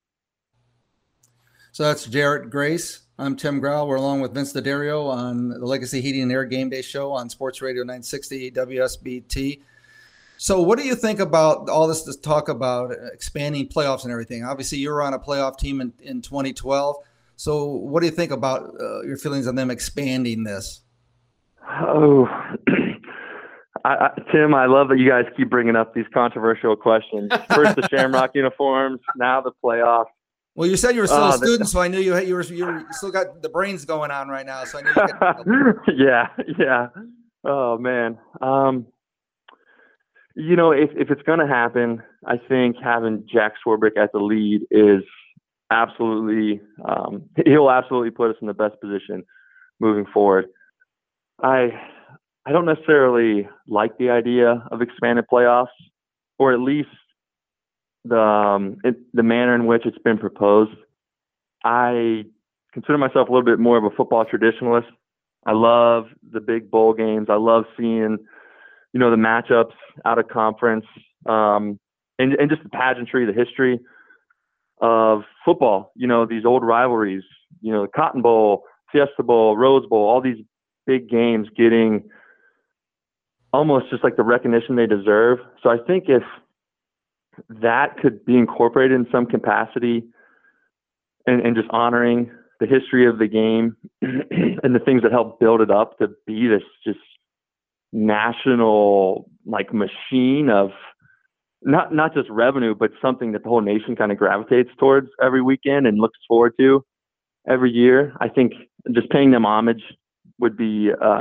So that's Jarrett Grace. I'm Tim Grau. We're along with Vince D'Addario on the Legacy Heating and Air Game Day Show on Sports Radio nine sixty W S B T. So what do you think about all this, this talk about expanding playoffs and everything? Obviously, you were on a playoff team in, in twenty twelve. So what do you think about uh, your feelings on them expanding this? Oh, I, I, Tim, I love that you guys keep bringing up these controversial questions. First the Shamrock uniforms, now the playoffs. Well, you said you were still Oh, a the- student, so I knew you had, you were you were, still got the brains going on right now. So I knew you could. yeah, yeah. Oh man. Um, you know, if if it's going to happen, I think having Jack Swarbrick at the lead is absolutely. Um, he'll absolutely put us in the best position moving forward. I I don't necessarily like the idea of expanded playoffs, or at least the um, it, the manner in which it's been proposed. I consider myself a little bit more of a football traditionalist. I love the big bowl games. I love seeing, you know, the matchups out of conference, um, and and just the pageantry, the history of football. You know, these old rivalries. You know, the Cotton Bowl, Fiesta Bowl, Rose Bowl, all these big games getting almost just like the recognition they deserve. So I think if that could be incorporated in some capacity and, and just honoring the history of the game and the things that help build it up to be this just national like machine of not, not just revenue, but something that the whole nation kind of gravitates towards every weekend and looks forward to every year. I think just paying them homage would be um,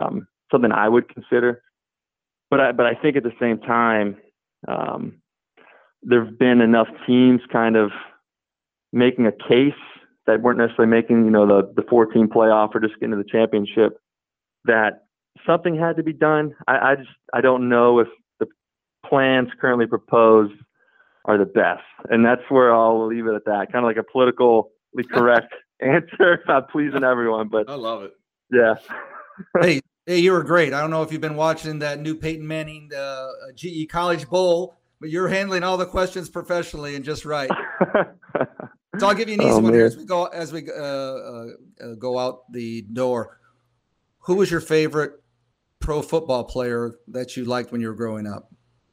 something I would consider. But I, but I think at the same time, um, there've been enough teams kind of making a case that weren't necessarily making, you know, the, the four-team playoff or just getting to the championship, that something had to be done. I, I just, I don't know if the plans currently proposed are the best. And that's where I'll leave it at that. Kind of like a politically correct answer, not pleasing everyone, but I love it. Yeah. hey, hey, you were great. I don't know if you've been watching that new Peyton Manning uh, G E College Bowl, but you're handling all the questions professionally and just right. So I'll give you an easy Oh, one here man. as we go as we uh, uh, uh, go out the door. Who was your favorite pro football player that you liked when you were growing up?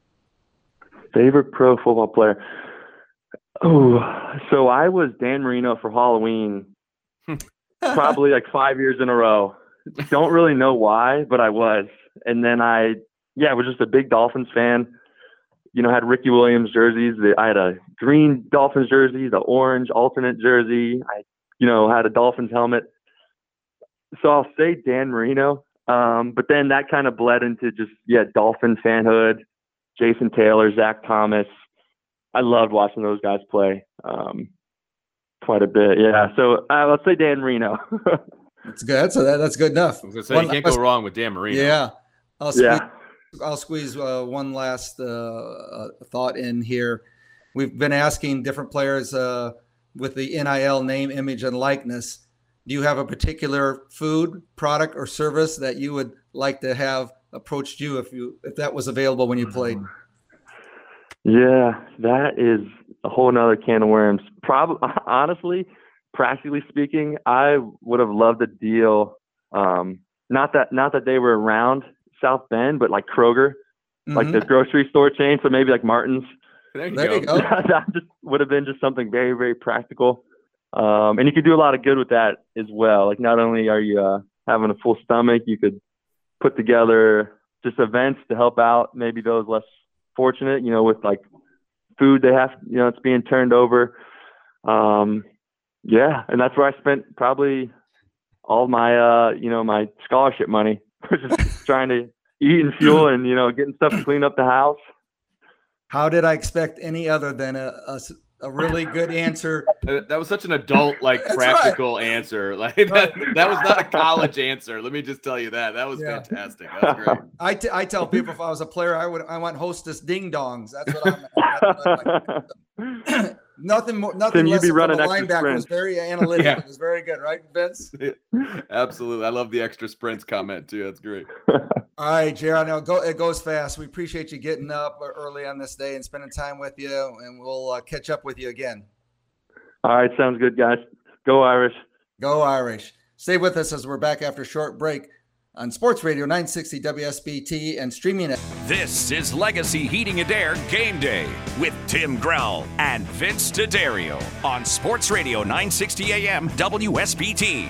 Favorite pro football player? Oh, so I was Dan Marino for Halloween probably like five years in a row. Don't really know why, but I was. And then I, yeah, I was just a big Dolphins fan. You know, had Ricky Williams jerseys. I had a green Dolphins jersey, the orange alternate jersey. I, you know, had a Dolphins helmet. So I'll say Dan Marino. Um, but then that kind of bled into just, yeah, Dolphin fanhood, Jason Taylor, Zach Thomas. I loved watching those guys play um, quite a bit. Yeah. So uh, let's say Dan Marino. That's good. That's, a, that's good enough. I was gonna say One you can't last- go wrong with Dan Marino. Yeah. I'll squeeze, Yeah. I'll squeeze uh, one last uh, uh, thought in here. We've been asking different players uh, with the N I L name, image, and likeness. Do you have a particular food, product, or service that you would like to have approached you if you if that was available when you played? Yeah, that is a whole nother can of worms. Probably, honestly, practically speaking, I would have loved a deal. Um, not that not that they were around South Bend, but like Kroger, like the grocery store chain. So maybe like Martin's. There you There go. you go. That just would have been just something very, very practical. Um, and you could do a lot of good with that as well. Like not only are you uh, having a full stomach, you could put together just events to help out maybe those less fortunate, you know, with like food they have, you know, it's being turned over. Um, yeah. And that's where I spent probably all my, uh, you know, my scholarship money, just trying to eat and fuel and, you know, getting stuff to clean up the house. How did I expect any other than a, a, a really good answer? That that was such an adult, like That's practical answer. Like that, that was not a college answer. Let me just tell you that. That was Yeah. fantastic. That was great. I, t- I tell people if I was a player, I would I want hostess ding dongs. That's what I'm. That's nothing more. Nothing Tim, you'd less be than running a extra linebacker. It was sprints. very analytical. Yeah. It was very good, right, Vince? Absolutely. I love the extra sprints comment too. That's great. All right, Jared. Now go. It goes fast. We appreciate you getting up early on this day and spending time with you, and we'll uh, catch up with you again. All right. Sounds good, guys. Go Irish. Go Irish. Stay with us as we're back after a short break on Sports Radio nine sixty W S B T and streaming it. This is Legacy Heating and Air Game Day with Tim Growell and Vince D'Addario on Sports Radio nine sixty A M W S B T.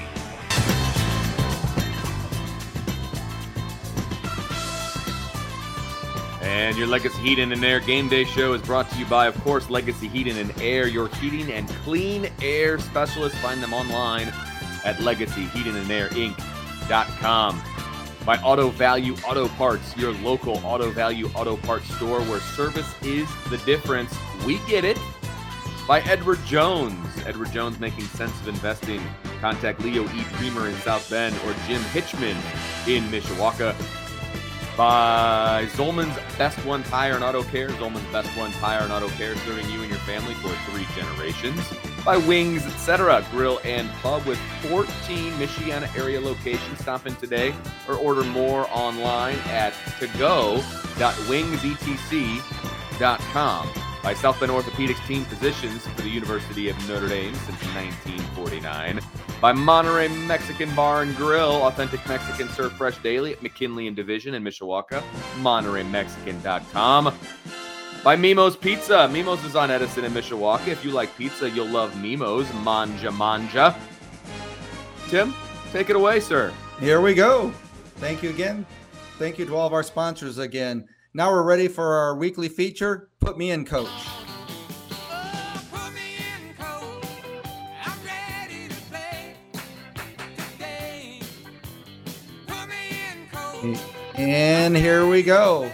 And your Legacy Heating and Air Game Day show is brought to you by, of course, Legacy Heating and Air, your heating and clean air specialist. Find them online at legacy heating and air inc dot com. By Auto Value Auto Parts, your local Auto Value Auto Parts store where service is the difference. We get it. By Edward Jones. Edward Jones, making sense of investing. Contact Leo E. Creamer in South Bend or Jim Hitchman in Mishawaka. By Zolman's Best One Tire and Auto Care. Zolman's Best One Tire and Auto Care, serving you and your family for three generations. By Wings, et cetera. Grill and Pub with fourteen Michiana area locations. Stop in today or order more online at to go dot wings e t c dot com. By South Bend Orthopedics Team Physicians for the University of Notre Dame since nineteen forty-nine. By Monterey Mexican Bar and Grill, authentic Mexican served fresh daily at McKinley and Division in Mishawaka, monterey mexican dot com. By Mimo's Pizza. Mimo's is on Edison and Mishawaka. If you like pizza, you'll love Mimo's. Manja Manja. Tim, take it away, sir. Here we go. Thank you again. Thank you to all of our sponsors again. Now we're ready for our weekly feature, Put Me In, Coach. And here we go.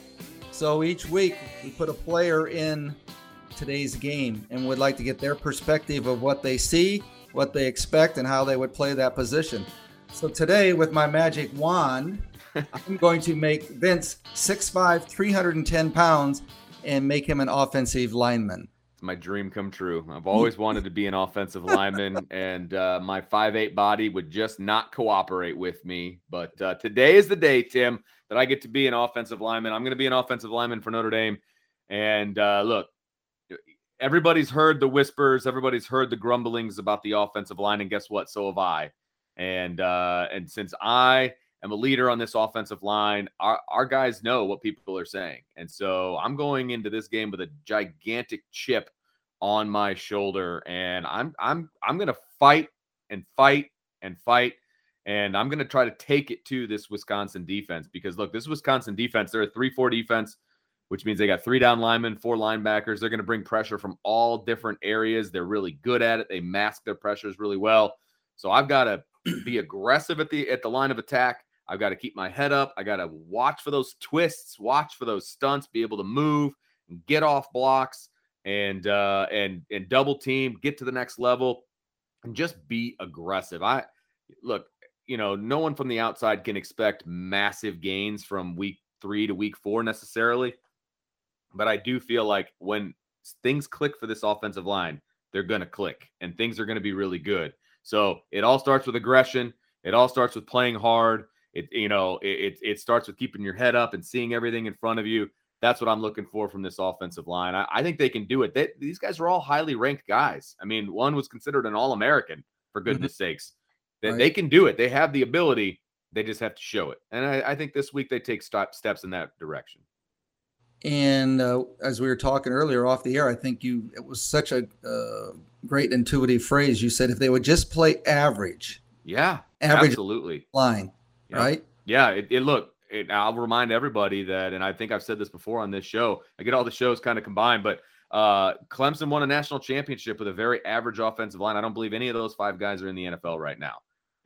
So each week we put a player in today's game and would like to get their perspective of what they see, what they expect, and how they would play that position. So today, with my magic wand, I'm going to make Vince six five, three hundred ten pounds and make him an offensive lineman. It's my dream come true. I've always wanted to be an offensive lineman, and uh, my five eight body would just not cooperate with me. But uh, today is the day, Tim, that I get to be an offensive lineman. I'm going to be an offensive lineman for Notre Dame. And uh, look, everybody's heard the whispers. Everybody's heard the grumblings about the offensive line. And guess what? So have I. And uh, and since I am a leader on this offensive line, our, our guys know what people are saying. And so I'm going into this game with a gigantic chip on my shoulder. And I'm I'm I'm going to fight and fight and fight. And I'm going to try to take it to this Wisconsin defense because, look, this Wisconsin defense, they're a three four defense, which means they got three down linemen, four linebackers. They're going to bring pressure from all different areas. They're really good at it. They mask their pressures really well. So I've got to be aggressive at the at the line of attack. I've got to keep my head up. I got to watch for those twists, watch for those stunts, be able to move and get off blocks and uh, and and double team, get to the next level, and just be aggressive. I look. You know, no one from the outside can expect massive gains from week three to week four necessarily. But I do feel like when things click for this offensive line, they're going to click and things are going to be really good. So it all starts with aggression. It all starts with playing hard. It, you know, it, it starts with keeping your head up and seeing everything in front of you. That's what I'm looking for from this offensive line. I, I think they can do it. They, these guys are all highly ranked guys. I mean, one was considered an All-American, for goodness mm-hmm. sakes. They, right. they can do it. They have the ability. They just have to show it. And I, I think this week they take stop, steps in that direction. And uh, as we were talking earlier off the air, I think you it was such a uh, great intuitive phrase. You said if they would just play average. Yeah, average absolutely. Line, yeah. right? Yeah, it, it look, it, I'll remind everybody that, and I think I've said this before on this show, I get all the shows kind of combined, but uh, Clemson won a national championship with a very average offensive line. I don't believe any of those five guys are in the N F L right now.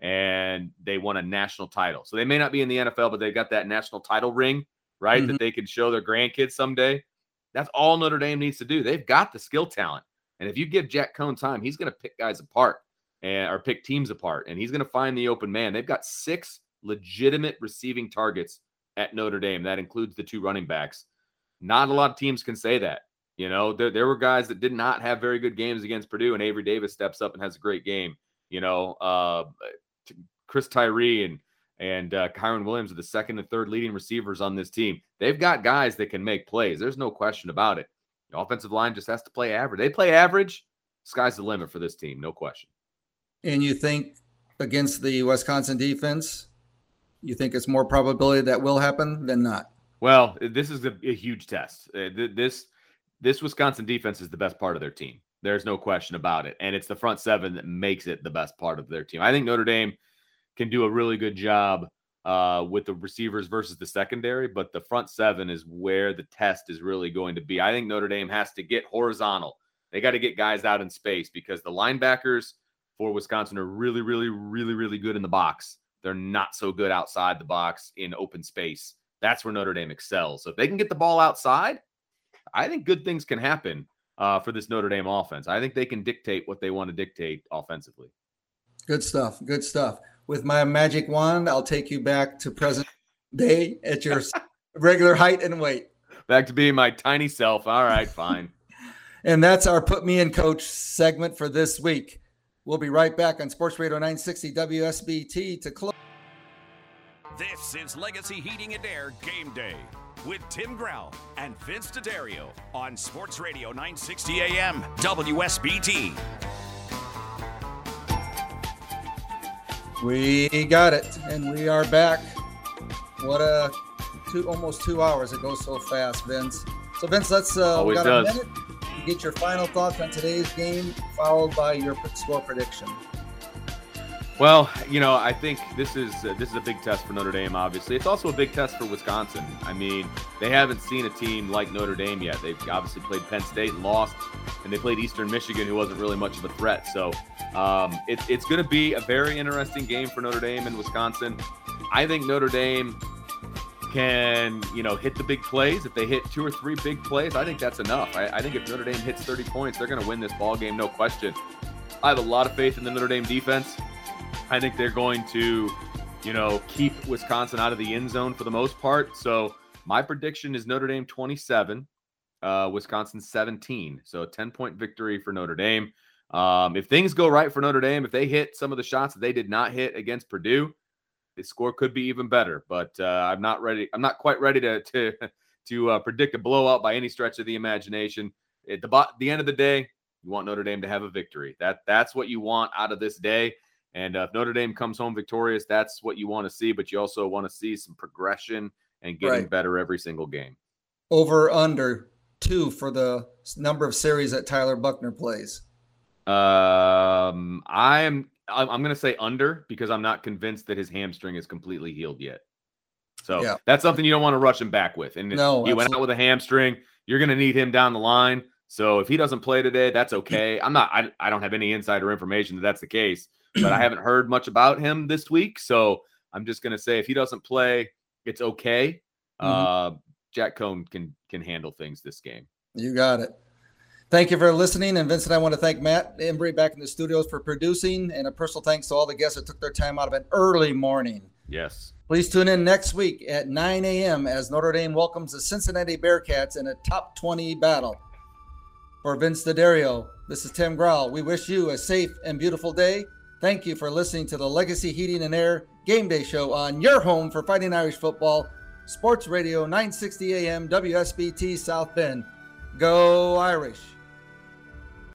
And they won a national title. So they may not be in the N F L, but they've got that national title ring, right, mm-hmm. that they can show their grandkids someday. That's all Notre Dame needs to do. They've got the skill talent. And if you give Jack Cohn time, he's going to pick guys apart and or pick teams apart, and he's going to find the open man. They've got six legitimate receiving targets at Notre Dame. That includes the two running backs. Not a lot of teams can say that. You know, there, there were guys that did not have very good games against Purdue, and Avery Davis steps up and has a great game. You know, uh, Chris Tyree and and uh, Kyron Williams are the second and third leading receivers on this team. They've got guys that can make plays. There's no question about it. The offensive line just has to play average. They play average. Sky's the limit for this team, no question. And you think against the Wisconsin defense, you think it's more probability that will happen than not? Well, this is a, a huge test. Uh, this this Wisconsin defense is the best part of their team. There's no question about it. And it's the front seven that makes it the best part of their team. I think Notre Dame can do a really good job uh, with the receivers versus the secondary, but the front seven is where the test is really going to be. I think Notre Dame has to get horizontal. They got to get guys out in space because the linebackers for Wisconsin are really, really, really, really good in the box. They're not so good outside the box in open space. That's where Notre Dame excels. So if they can get the ball outside, I think good things can happen Uh, for this Notre Dame offense. I think they can dictate what they want to dictate offensively. Good stuff. Good stuff. With my magic wand, I'll take you back to present day at your regular height and weight. Back to being my tiny self. All right, fine. And that's our Put Me in Coach segment for this week. We'll be right back on Sports Radio nine sixty W S B T to close. This is Legacy Heating and Air Game Day with Tim Grau and Vince D'Addario on Sports Radio nine sixty A M W S B T. We got it, and we are back. What a two, almost two hours. It goes so fast, Vince. So, Vince, let's uh, we got does. a minute to get your final thoughts on today's game, followed by your score prediction. Well, you know, I think this is uh, this is a big test for Notre Dame, obviously. It's also a big test for Wisconsin. I mean, they haven't seen a team like Notre Dame yet. They've obviously played Penn State and lost, and they played Eastern Michigan, who wasn't really much of a threat. So um, it, it's going to be a very interesting game for Notre Dame and Wisconsin. I think Notre Dame can, you know, hit the big plays, if they hit two or three big plays, I think that's enough. I, I think if Notre Dame hits thirty points, they're going to win this ball game, no question. I have a lot of faith in the Notre Dame defense. I think they're going to, you know, keep Wisconsin out of the end zone for the most part. So my prediction is Notre Dame twenty-seven, uh, Wisconsin seventeen. So a ten-point victory for Notre Dame. Um, if things go right for Notre Dame, if they hit some of the shots that they did not hit against Purdue, the score could be even better. But uh, I'm not ready. I'm not quite ready to to to uh, predict a blowout by any stretch of the imagination. At the, the end of the day, you want Notre Dame to have a victory. That that's what you want out of this day. And uh, if Notre Dame comes home victorious, that's what you want to see. But you also want to see some progression and getting Right. better every single game. Over under two for the number of series that Tyler Buchner plays. Um, I'm I'm, I'm going to say under because I'm not convinced that his hamstring is completely healed yet. So Yeah. that's something you don't want to rush him back with. And No, he went out with a hamstring. You're going to need him down the line. So if he doesn't play today, that's okay. I'm not. I, I don't have any insider information that that's the case, but I haven't heard much about him this week. So I'm just going to say if he doesn't play, it's okay. Mhm. Uh, Jack Cohn can can handle things this game. You got it. Thank you for listening. And Vincent, I want to thank Matt Embry back in the studios for producing, and a personal thanks to all the guests that took their time out of an early morning. Yes. Please tune in next week at nine a.m. as Notre Dame welcomes the Cincinnati Bearcats in a top twenty battle. For Vince D'Addario, this is Tim Grau. We wish you a safe and beautiful day. Thank you for listening to the Legacy Heating and Air Game Day Show on your home for Fighting Irish football, Sports Radio nine sixty A M W S B T South Bend. Go Irish.